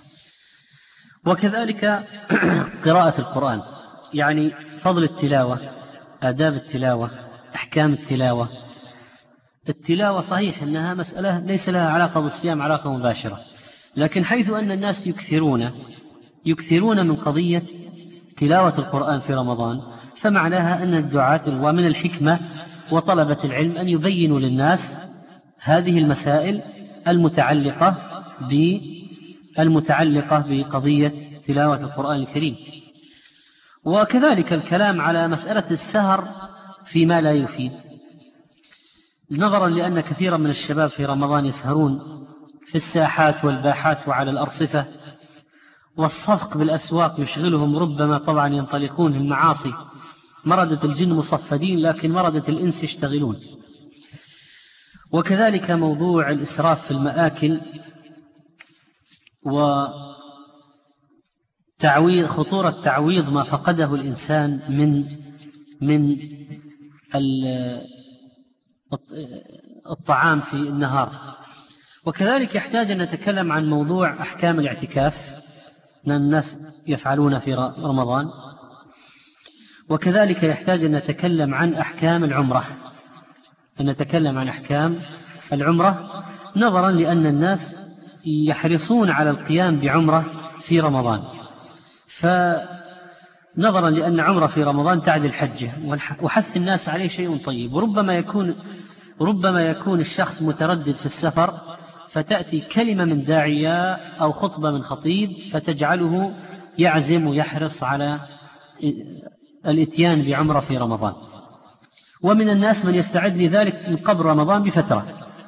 وكذلك قراءة القرآن، يعني فضل التلاوة، آداب التلاوة، أحكام التلاوة. التلاوة صحيح أنها مسألة ليس لها علاقة بالصيام علاقة مباشرة، لكن حيث أن الناس يكثرون يكثرون من قضية تلاوة القرآن في رمضان، فمعناها أن الدعاة ومن الحكمة وطلبة العلم أن يبينوا للناس هذه المسائل المتعلقة بالمتعلقة بقضية تلاوة القرآن الكريم. وكذلك الكلام على مسألة السهر فيما لا يفيد، نظرا لأن كثيرا من الشباب في رمضان يسهرون في الساحات والباحات وعلى الأرصفة، والصفق بالأسواق يشغلهم، ربما طبعا ينطلقون في المعاصي، مردة الجن مصفدين لكن مردة الإنس يشتغلون. وكذلك موضوع الإسراف في المآكل، وتعويض خطورة تعويض ما فقده الإنسان من من الطعام في النهار. وكذلك يحتاج أن نتكلم عن موضوع أحكام الاعتكاف أن الناس يفعلون في رمضان. وكذلك يحتاج أن نتكلم عن أحكام العمرة أن نتكلم عن أحكام العمرة نظرا لأن الناس يحرصون على القيام بعمرة في رمضان، فنظرا لأن عمرة في رمضان تعدل حجة، وحث الناس عليه شيء طيب، وربما يكون ربما يكون الشخص متردد في السفر، فتأتي كلمة من داعية أو خطبة من خطيب فتجعله يعزم ويحرص على الاتيان بعمرة في رمضان. ومن الناس من يستعد لذلك من قبل رمضان بفترة.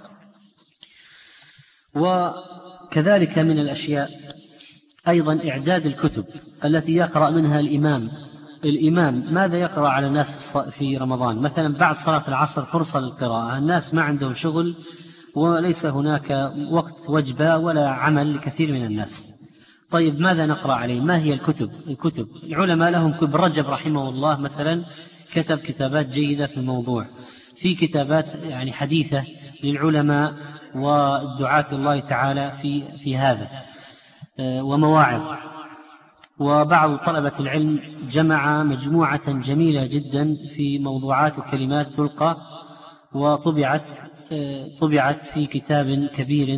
وكذلك من الأشياء أيضا إعداد الكتب التي يقرأ منها الإمام. الإمام ماذا يقرأ على الناس في رمضان؟ مثلا بعد صلاة العصر فرصة للقراءة، الناس ما عندهم شغل وليس هناك وقت وجبة ولا عمل لكثير من الناس. طيب ماذا نقرأ عليه؟ ما هي الكتب؟ الكتب العلماء لهم كتب. رجب رحمه الله مثلا كتب كتابات جيدة في الموضوع، في كتابات يعني حديثة للعلماء والدعاة الله تعالى في في هذا، ومواعظ. وبعض طلبة العلم جمع مجموعة جميلة جدا في موضوعات وكلمات تلقى، وطبعت طبعت في كتاب كبير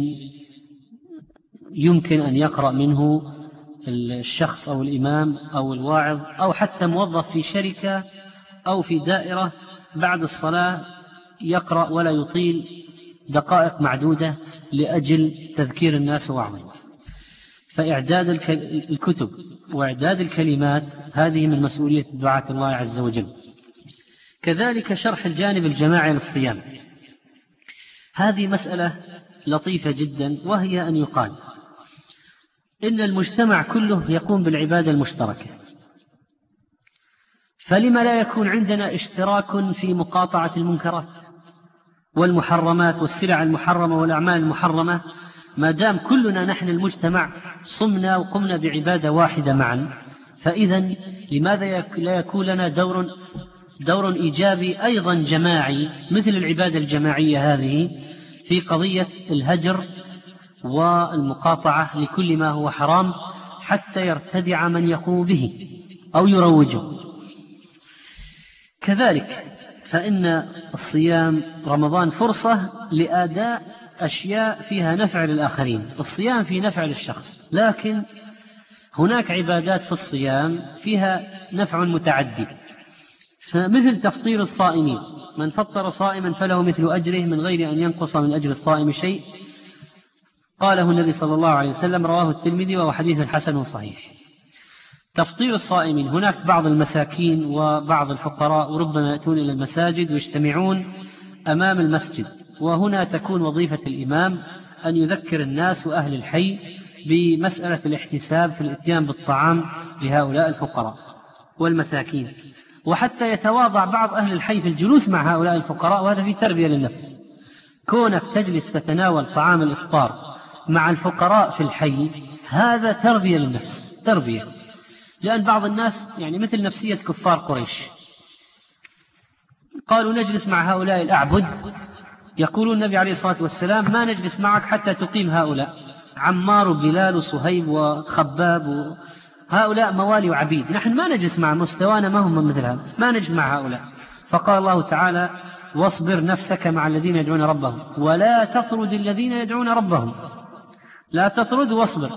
يمكن أن يقرأ منه الشخص أو الإمام أو الواعظ أو حتى موظف في شركة أو في دائرة بعد الصلاة، يقرأ ولا يطيل دقائق معدودة لأجل تذكير الناس وعظهم. فإعداد الكتب وإعداد الكلمات هذه من مسؤولية دعاة الله عز وجل. كذلك شرح الجانب الجماعي للصيام، هذه مسألة لطيفة جدا، وهي أن يقال إن المجتمع كله يقوم بالعبادة المشتركة، فلما لا يكون عندنا اشتراك في مقاطعة المنكرات والمحرمات والسلع المحرمة والأعمال المحرمة؟ ما دام كلنا نحن المجتمع صمنا وقمنا بعبادة واحدة معا، فإذا لماذا لا يكون لنا دور دور إيجابي أيضا جماعي مثل العبادة الجماعية هذه في قضية الهجر والمقاطعة لكل ما هو حرام حتى يرتدع من يقوم به أو يروجه. كذلك فإن الصيام رمضان فرصة لأداء أشياء فيها نفع للآخرين. الصيام فيه نفع للشخص، لكن هناك عبادات في الصيام فيها نفع متعدي، فمثل تفطير الصائمين، من فطر صائما فله مثل أجره من غير أن ينقص من أجر الصائم شيء، قاله النبي صلى الله عليه وسلم، رواه الترمذي وهو حديث حسن صحيح. تفطير الصائمين، هناك بعض المساكين وبعض الفقراء وربما يأتون إلى المساجد ويجتمعون أمام المسجد، وهنا تكون وظيفة الإمام أن يذكر الناس وأهل الحي بمسألة الاحتساب في الاتيان بالطعام لهؤلاء الفقراء والمساكين، وحتى يتواضع بعض أهل الحي في الجلوس مع هؤلاء الفقراء، وهذا في تربية للنفس. كونك تجلس تتناول طعام الإفطار مع الفقراء في الحي هذا تربية للنفس، تربية. لأن بعض الناس يعني مثل نفسية كفار قريش، قالوا نجلس مع هؤلاء الأعبد، يقول النبي عليه الصلاة والسلام ما نجلس معك حتى تقيم هؤلاء، عمار وبلال وصهيب وخباب، هؤلاء موالي وعبيد، نحن ما نجلس مع مستوانا ما هم مثل هذا، ما نجلس مع هؤلاء. فقال الله تعالى واصبر نفسك مع الذين يدعون ربهم ولا تطرد الذين يدعون ربهم، لا تطرد واصبر.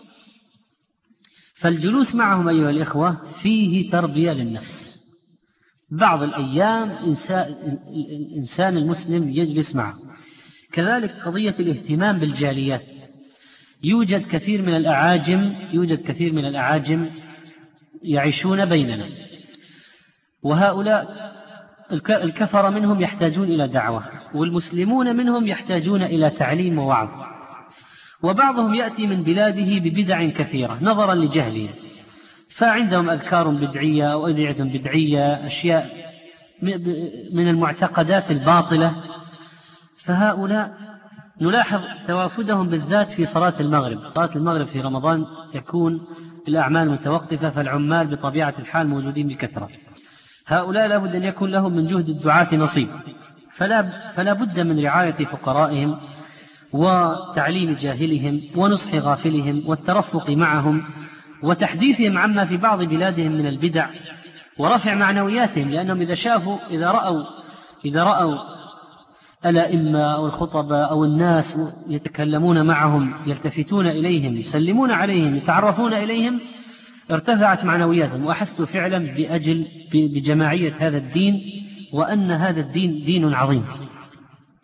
فالجلوس معهم أيها الإخوة فيه تربية للنفس. بعض الأيام الإنسان المسلم يجلس معه. كذلك قضية الاهتمام بالجاليات، يوجد كثير من الأعاجم يوجد كثير من الأعاجم يعيشون بيننا، وهؤلاء الكفر منهم يحتاجون إلى دعوة، والمسلمون منهم يحتاجون إلى تعليم ووعظ. وبعضهم يأتي من بلاده ببدع كثيرة نظرا لجهله، فعندهم أذكار بدعية أو أدعية بدعية، أشياء من المعتقدات الباطلة. فهؤلاء نلاحظ توافدهم بالذات في صلاة المغرب. صلاة المغرب في رمضان يكون الأعمال متوقفة، فالعمال بطبيعة الحال موجودين بكثرة. هؤلاء لا بد أن يكون لهم من جهد الدعاة نصيب، فلا, فلا بد من رعاية فقرائهم وتعليم جاهلهم ونصح غافلهم والترفق معهم وتحديثهم عما في بعض بلادهم من البدع ورفع معنوياتهم، لأنهم إذا شافوا إذا رأوا إذا رأوا الأئمة أو الخطباء أو الناس يتكلمون معهم يلتفتون إليهم يسلمون عليهم يتعرفون إليهم ارتفعت معنوياتهم، وأحسوا فعلا بأجل بجماعية هذا الدين وأن هذا الدين دين عظيم.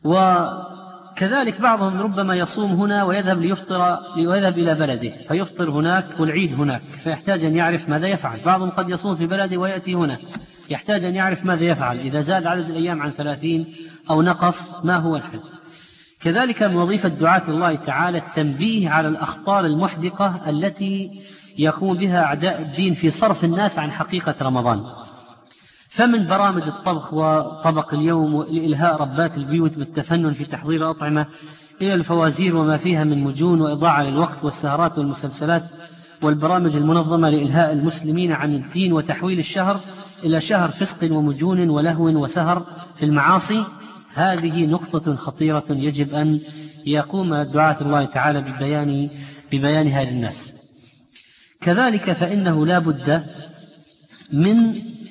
وكذلك بعضهم ربما يصوم هنا ويذهب ليفطر ويذهب إلى بلده فيفطر هناك والعيد هناك، فيحتاج أن يعرف ماذا يفعل. بعضهم قد يصوم في بلده ويأتي هنا، يحتاج أن يعرف ماذا يفعل إذا زاد عدد الأيام عن ثلاثين أو نقص، ما هو الحل. كذلك من وظيفة دعاة الله تعالى التنبيه على الأخطار المحدقة التي يقوم بها أعداء الدين في صرف الناس عن حقيقة رمضان. فمن برامج الطبخ وطبق اليوم لإلهاء ربات البيوت بالتفنن في تحضير الأطعمة إلى الفوازير وما فيها من مجون وإضاعة للوقت والسهرات والمسلسلات والبرامج المنظمة لإلهاء المسلمين عن الدين وتحويل الشهر إلى شهر فسق ومجون ولهو وسهر في المعاصي. هذه نقطة خطيرة يجب أن يقوم دعاة الله تعالى ببيان ببيانها للناس. كذلك فإنه لا بد من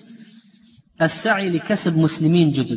السعي لكسب مسلمين جدد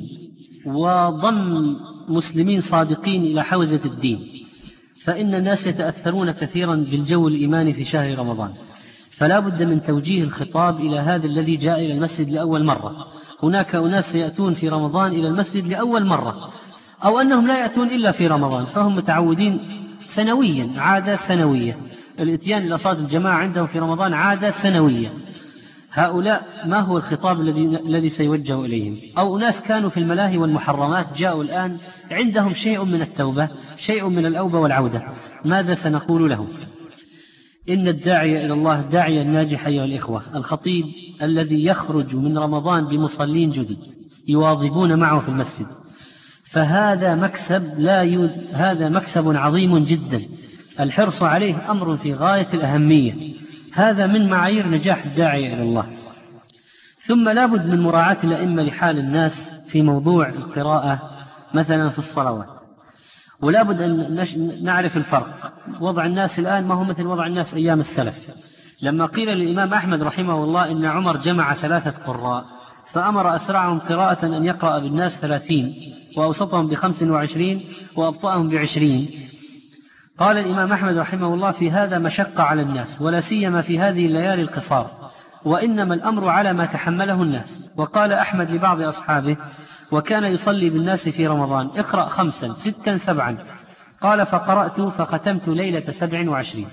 وضم مسلمين صادقين إلى حوزة الدين، فإن الناس يتأثرون كثيرا بالجو الإيماني في شهر رمضان، فلا بد من توجيه الخطاب إلى هذا الذي جاء إلى المسجد لأول مرة. هناك أناس يأتون في رمضان إلى المسجد لأول مرة، أو أنهم لا يأتون إلا في رمضان، فهم متعودين سنويا، عادة سنوية، الاتيان إلى صلاة الجماعة عندهم في رمضان عادة سنوية. هؤلاء ما هو الخطاب الذي الذي سيوجه إليهم؟ أو ناس كانوا في الملاهي والمحرمات جاءوا الآن عندهم شيء من التوبة، شيء من الأوبة والعودة، ماذا سنقول لهم؟ إن الداعية إلى الله الداعية الناجح أيها الإخوة الخطيب الذي يخرج من رمضان بمصلين جدد يواظبون معه في المسجد، فهذا مكسب لا يود هذا مكسب عظيم جدا، الحرص عليه أمر في غاية الأهمية، هذا من معايير نجاح الداعية إلى الله. ثم لابد من مراعاة الأئمة لحال الناس في موضوع القراءة مثلا في الصلوات، ولا بد أن نعرف الفرق. وضع الناس الآن ما هو مثل وضع الناس أيام السلف، لما قيل للإمام أحمد رحمه الله إن عمر جمع ثلاثة قراء فأمر أسرعهم قراءة أن يقرأ بالناس ثلاثين وأوسطهم بخمس وعشرين وأبطأهم بعشرين، قال الإمام أحمد رحمه الله في هذا مشقة على الناس ولا سيما في هذه الليالي القصار، وإنما الأمر على ما تحمله الناس. وقال أحمد لبعض أصحابه وكان يصلي بالناس في رمضان اقرأ خمسا ستا سبعا، قال فقرأت فختمت ليلة سبع وعشرين.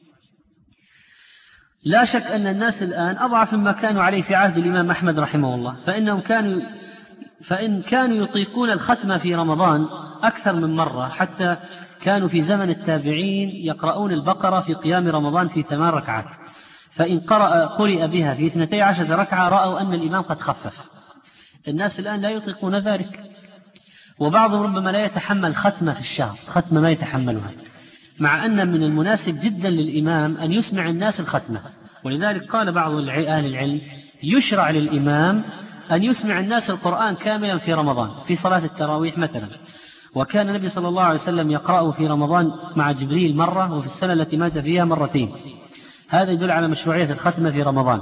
لا شك أن الناس الآن أضعف مما كانوا عليه في عهد الإمام أحمد رحمه الله، فإنهم كانوا فإن كانوا يطيقون الختمة في رمضان أكثر من مرة، حتى كانوا في زمن التابعين يقرؤون البقرة في قيام رمضان في ثمان ركعات، فإن قرأ قرئ بها في اثنتي عشر ركعة رأوا أن الإمام قد خفف. الناس الآن لا يطيقون ذلك، وبعضهم ربما لا يتحمل ختمة في الشهر، ختمة ما يتحملها، مع أن من المناسب جدا للإمام أن يسمع الناس الختمة. ولذلك قال بعض أهل العلم يشرع للإمام أن يسمع الناس القرآن كاملا في رمضان في صلاة التراويح مثلا، وكان النبي صلى الله عليه وسلم يقرأه في رمضان مع جبريل مرة وفي السنة التي مات فيها مرتين، هذا يدل على مشروعية الختمة في رمضان.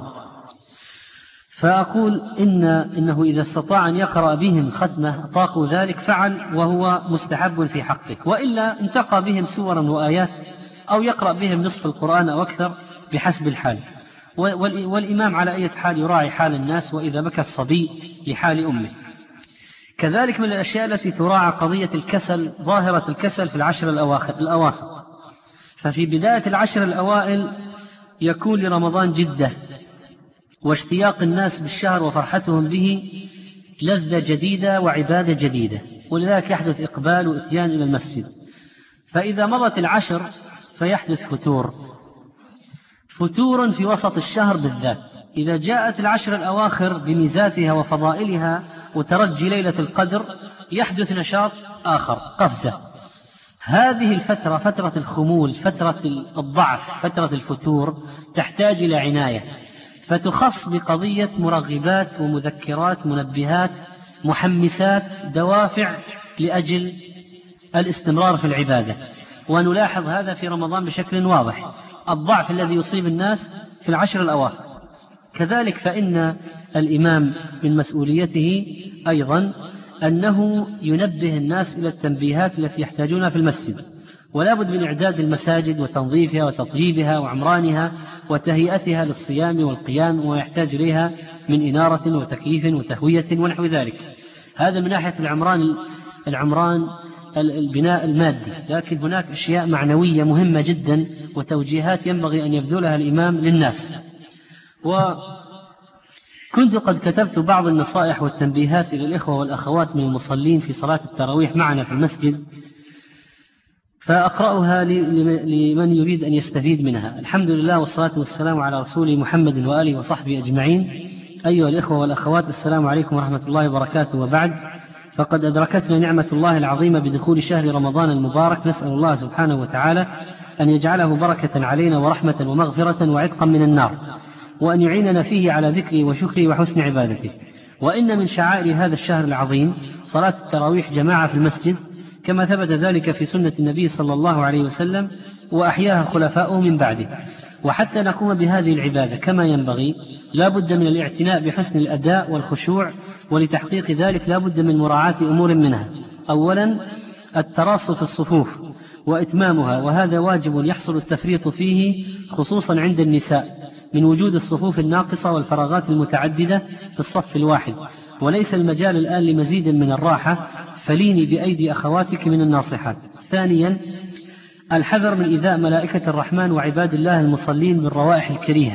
فأقول إن إنه إذا استطاع أن يقرأ بهم ختمة طاقوا ذلك فعل، وهو مستحب في حقه، وإلا انتقى بهم سورا وآيات أو يقرأ بهم نصف القرآن أو أكثر بحسب الحال. والإمام على أي حال يراعي حال الناس، وإذا بكى الصبي لحال أمه. كذلك من الأشياء التي تراعى قضية الكسل، ظاهرة الكسل في العشر الأواخر الأواسط، ففي بداية العشر الأوائل يكون لرمضان جدة واشتياق الناس بالشهر وفرحتهم به لذة جديدة وعبادة جديدة، ولذلك يحدث إقبال وإتيان إلى المسجد. فإذا مضت العشر فيحدث فتور فتور في وسط الشهر بالذات. إذا جاءت العشر الأواخر بميزاتها وفضائلها وترجي ليلة القدر يحدث نشاط آخر، قفزة. هذه الفترة فترة الخمول، فترة الضعف، فترة الفتور، تحتاج إلى عناية، فتخص بقضية مرغبات ومذكرات، منبهات، محمسات، دوافع لأجل الاستمرار في العبادة. ونلاحظ هذا في رمضان بشكل واضح، الضعف الذي يصيب الناس في العشر الأواخر. كذلك فإن الإمام من مسؤوليته أيضا أنه ينبه الناس إلى التنبيهات التي يحتاجونها في المسجد، ولا بد من إعداد المساجد وتنظيفها وتطييبها وعمرانها وتهيئتها للصيام والقيام، ويحتاج إليها من إنارة وتكييف وتهوية ونحو ذلك. هذا من ناحية العمران العمران البناء المادي، لكن هناك أشياء معنوية مهمة جدا وتوجيهات ينبغي أن يبذلها الإمام للناس. وكنت قد كتبت بعض النصائح والتنبيهات إلى الإخوة والأخوات من المصلين في صلاة التراويح معنا في المسجد، فأقرأها لمن يريد أن يستفيد منها. الحمد لله والصلاة والسلام على رسول محمد وآله وصحبه أجمعين. أيها الإخوة والأخوات، السلام عليكم ورحمة الله وبركاته. وبعد، فقد أدركتنا نعمة الله العظيمة بدخول شهر رمضان المبارك، نسأل الله سبحانه وتعالى أن يجعله بركة علينا ورحمة ومغفرة وعتقا من النار، وأن يعيننا فيه على ذكره وشكره وحسن عبادته. وإن من شعائر هذا الشهر العظيم صلاة التراويح جماعة في المسجد، كما ثبت ذلك في سنة النبي صلى الله عليه وسلم وأحياها خلفاؤه من بعده. وحتى نقوم بهذه العبادة كما ينبغي لا بد من الاعتناء بحسن الأداء والخشوع، ولتحقيق ذلك لا بد من مراعاة أمور منها. أولا التراص في الصفوف وإتمامها، وهذا واجب يحصل التفريط فيه خصوصا عند النساء من وجود الصفوف الناقصة والفراغات المتعددة في الصف الواحد، وليس المجال الآن لمزيد من الراحة، فليني بأيدي أخواتك من الناصحات. ثانيا الحذر من إيذاء ملائكة الرحمن وعباد الله المصلين بالروائح الكريهة،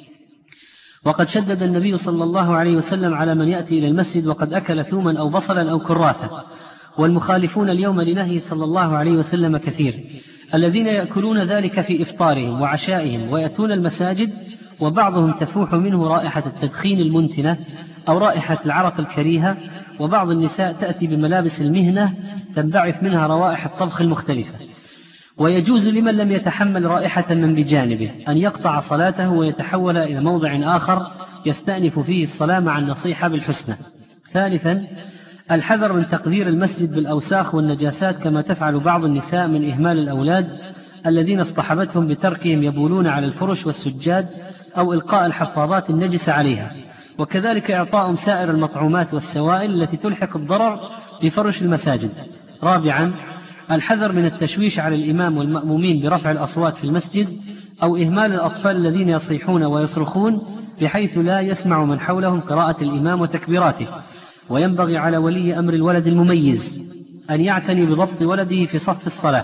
وقد شدد النبي صلى الله عليه وسلم على من يأتي إلى المسجد وقد أكل ثوما أو بصلا أو كراثة، والمخالفون اليوم لنهي صلى الله عليه وسلم كثير، الذين يأكلون ذلك في إفطارهم وعشائهم ويأتون المساجد، وبعضهم تفوح منه رائحة التدخين المنتنة أو رائحة العرق الكريهة، وبعض النساء تأتي بملابس المهنة تنبعث منها روائح الطبخ المختلفة. ويجوز لمن لم يتحمل رائحة من بجانبه أن يقطع صلاته ويتحول إلى موضع آخر يستأنف فيه الصلاة مع النصيحة بالحسنى. ثالثا الحذر من تقدير المسجد بالأوساخ والنجاسات، كما تفعل بعض النساء من إهمال الأولاد الذين اصطحبتهم بتركهم يبولون على الفرش والسجاد أو إلقاء الحفاظات النجسة عليها، وكذلك إعطاء سائر المطعومات والسوائل التي تلحق الضرر بفرش المساجد. رابعا الحذر من التشويش على الإمام والمأمومين برفع الأصوات في المسجد أو إهمال الأطفال الذين يصيحون ويصرخون بحيث لا يسمع من حولهم قراءة الإمام وتكبيراته. وينبغي على ولي أمر الولد المميز أن يعتني بضبط ولده في صف الصلاة.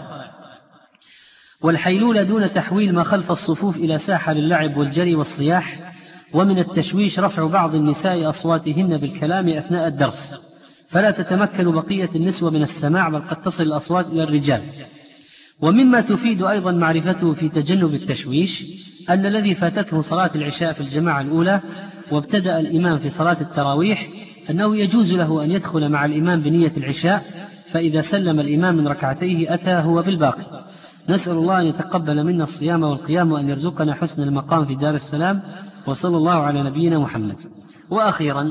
والحيلولة دون تحويل ما خلف الصفوف إلى ساحة للعب والجري والصياح. ومن التشويش رفع بعض النساء أصواتهن بالكلام أثناء الدرس، فلا تتمكن بقية النسوة من السماع، بل قد تصل الأصوات إلى الرجال. ومما تفيد أيضا معرفته في تجنب التشويش أن الذي فاتته صلاة العشاء في الجماعة الأولى وابتدأ الإمام في صلاة التراويح أنه يجوز له أن يدخل مع الإمام بنية العشاء، فإذا سلم الإمام من ركعتيه أتى هو بالباقي. نسأل الله أن يتقبل منا الصيام والقيام وأن يرزقنا حسن المقام في دار السلام، وصلى الله على نبينا محمد. وأخيرا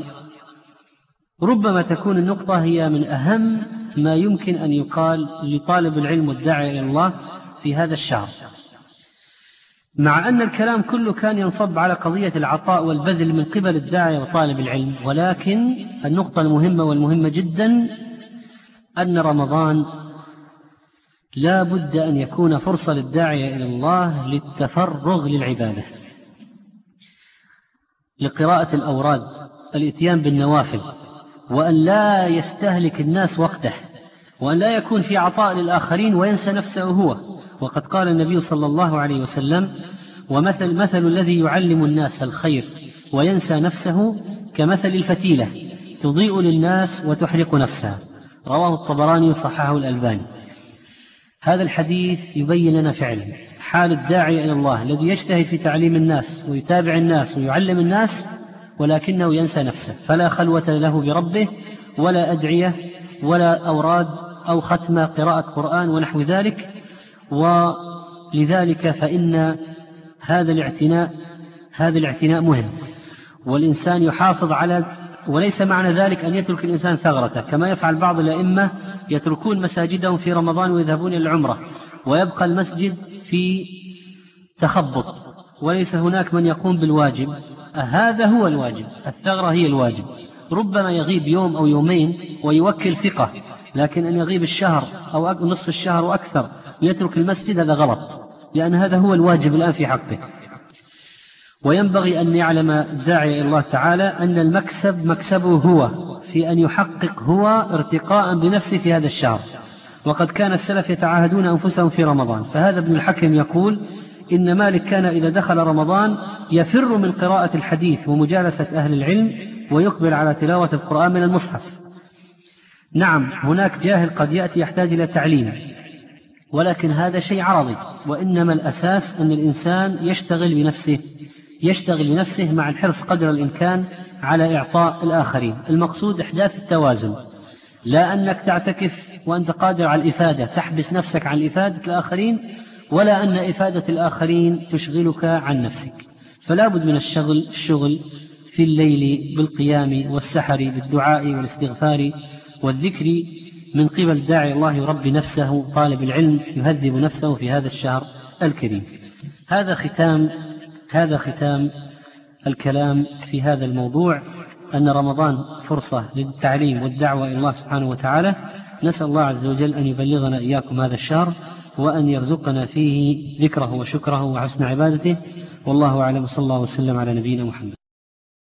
ربما تكون النقطة هي من أهم ما يمكن أن يقال لطالب العلم والداعي إلى الله في هذا الشهر، مع أن الكلام كله كان ينصب على قضية العطاء والبذل من قبل الداعي وطالب العلم، ولكن النقطة المهمة والمهمة جدا أن رمضان لا بد أن يكون فرصة للداعي إلى الله للتفرغ للعبادة، لقراءة الأوراد، الإتيان بالنوافل، وأن لا يستهلك الناس وقته، وأن لا يكون في عطاء للآخرين وينسى نفسه هو. وقد قال النبي صلى الله عليه وسلم: ومثل مثل الذي يعلم الناس الخير وينسى نفسه كمثل الفتيلة تضيء للناس وتحرق نفسها. رواه الطبراني وصححه الألباني. هذا الحديث يبين لنا فعلا حال الداعي إلى الله الذي يجتهد في تعليم الناس ويتابع الناس ويعلم الناس، ولكنه ينسى نفسه، فلا خلوة له بربه ولا أدعية ولا أوراد أو ختم قراءة قرآن ونحو ذلك. ولذلك فإن هذا الاعتناء هذا الاعتناء مهم، والإنسان يحافظ على، وليس معنى ذلك أن يترك الإنسان ثغرته كما يفعل بعض الأئمة، يتركون مساجدهم في رمضان ويذهبون إلى العمرة ويبقى المسجد في تخبط وليس هناك من يقوم بالواجب. هذا هو الواجب، الثغرة هي الواجب. ربما يغيب يوم أو يومين ويوكل ثقة، لكن أن يغيب الشهر أو نصف الشهر وأكثر ويترك المسجد هذا غلط، لأن هذا هو الواجب الآن في حقه. وينبغي أن يعلم الداعي إلى الله تعالى أن المكسب مكسبه هو في أن يحقق هو ارتقاء بنفسه في هذا الشهر، وقد كان السلف يتعاهدون أنفسهم في رمضان. فهذا ابن الحكم يقول إن مالك كان إذا دخل رمضان يفر من قراءة الحديث ومجالسة أهل العلم ويقبل على تلاوة القرآن من المصحف. نعم هناك جاهل قد يأتي يحتاج إلى تعليم، ولكن هذا شيء عرضي، وإنما الأساس أن الإنسان يشتغل بنفسه يشتغل بنفسه مع الحرص قدر الإمكان على إعطاء الآخرين. المقصود إحداث التوازن، لا أنك تعتكف وأنت قادر على الإفادة تحبس نفسك عن إفادة الآخرين، ولا أن إفادة الآخرين تشغلك عن نفسك. فلا بد من الشغل الشغل في الليل بالقيام والسحر بالدعاء والاستغفار والذكر من قبل داعي الله يربي نفسه، طالب العلم يهذب نفسه في هذا الشهر الكريم. هذا ختام هذا ختام الكلام في هذا الموضوع، أن رمضان فرصة للتعليم والدعوة إلى الله سبحانه وتعالى. نسأل الله عز وجل أن يبلغنا إياكم هذا الشهر، وأن يرزقنا فيه ذكره وشكره وحسن عبادته. والله أعلم، صلى الله وسلم على نبينا محمد.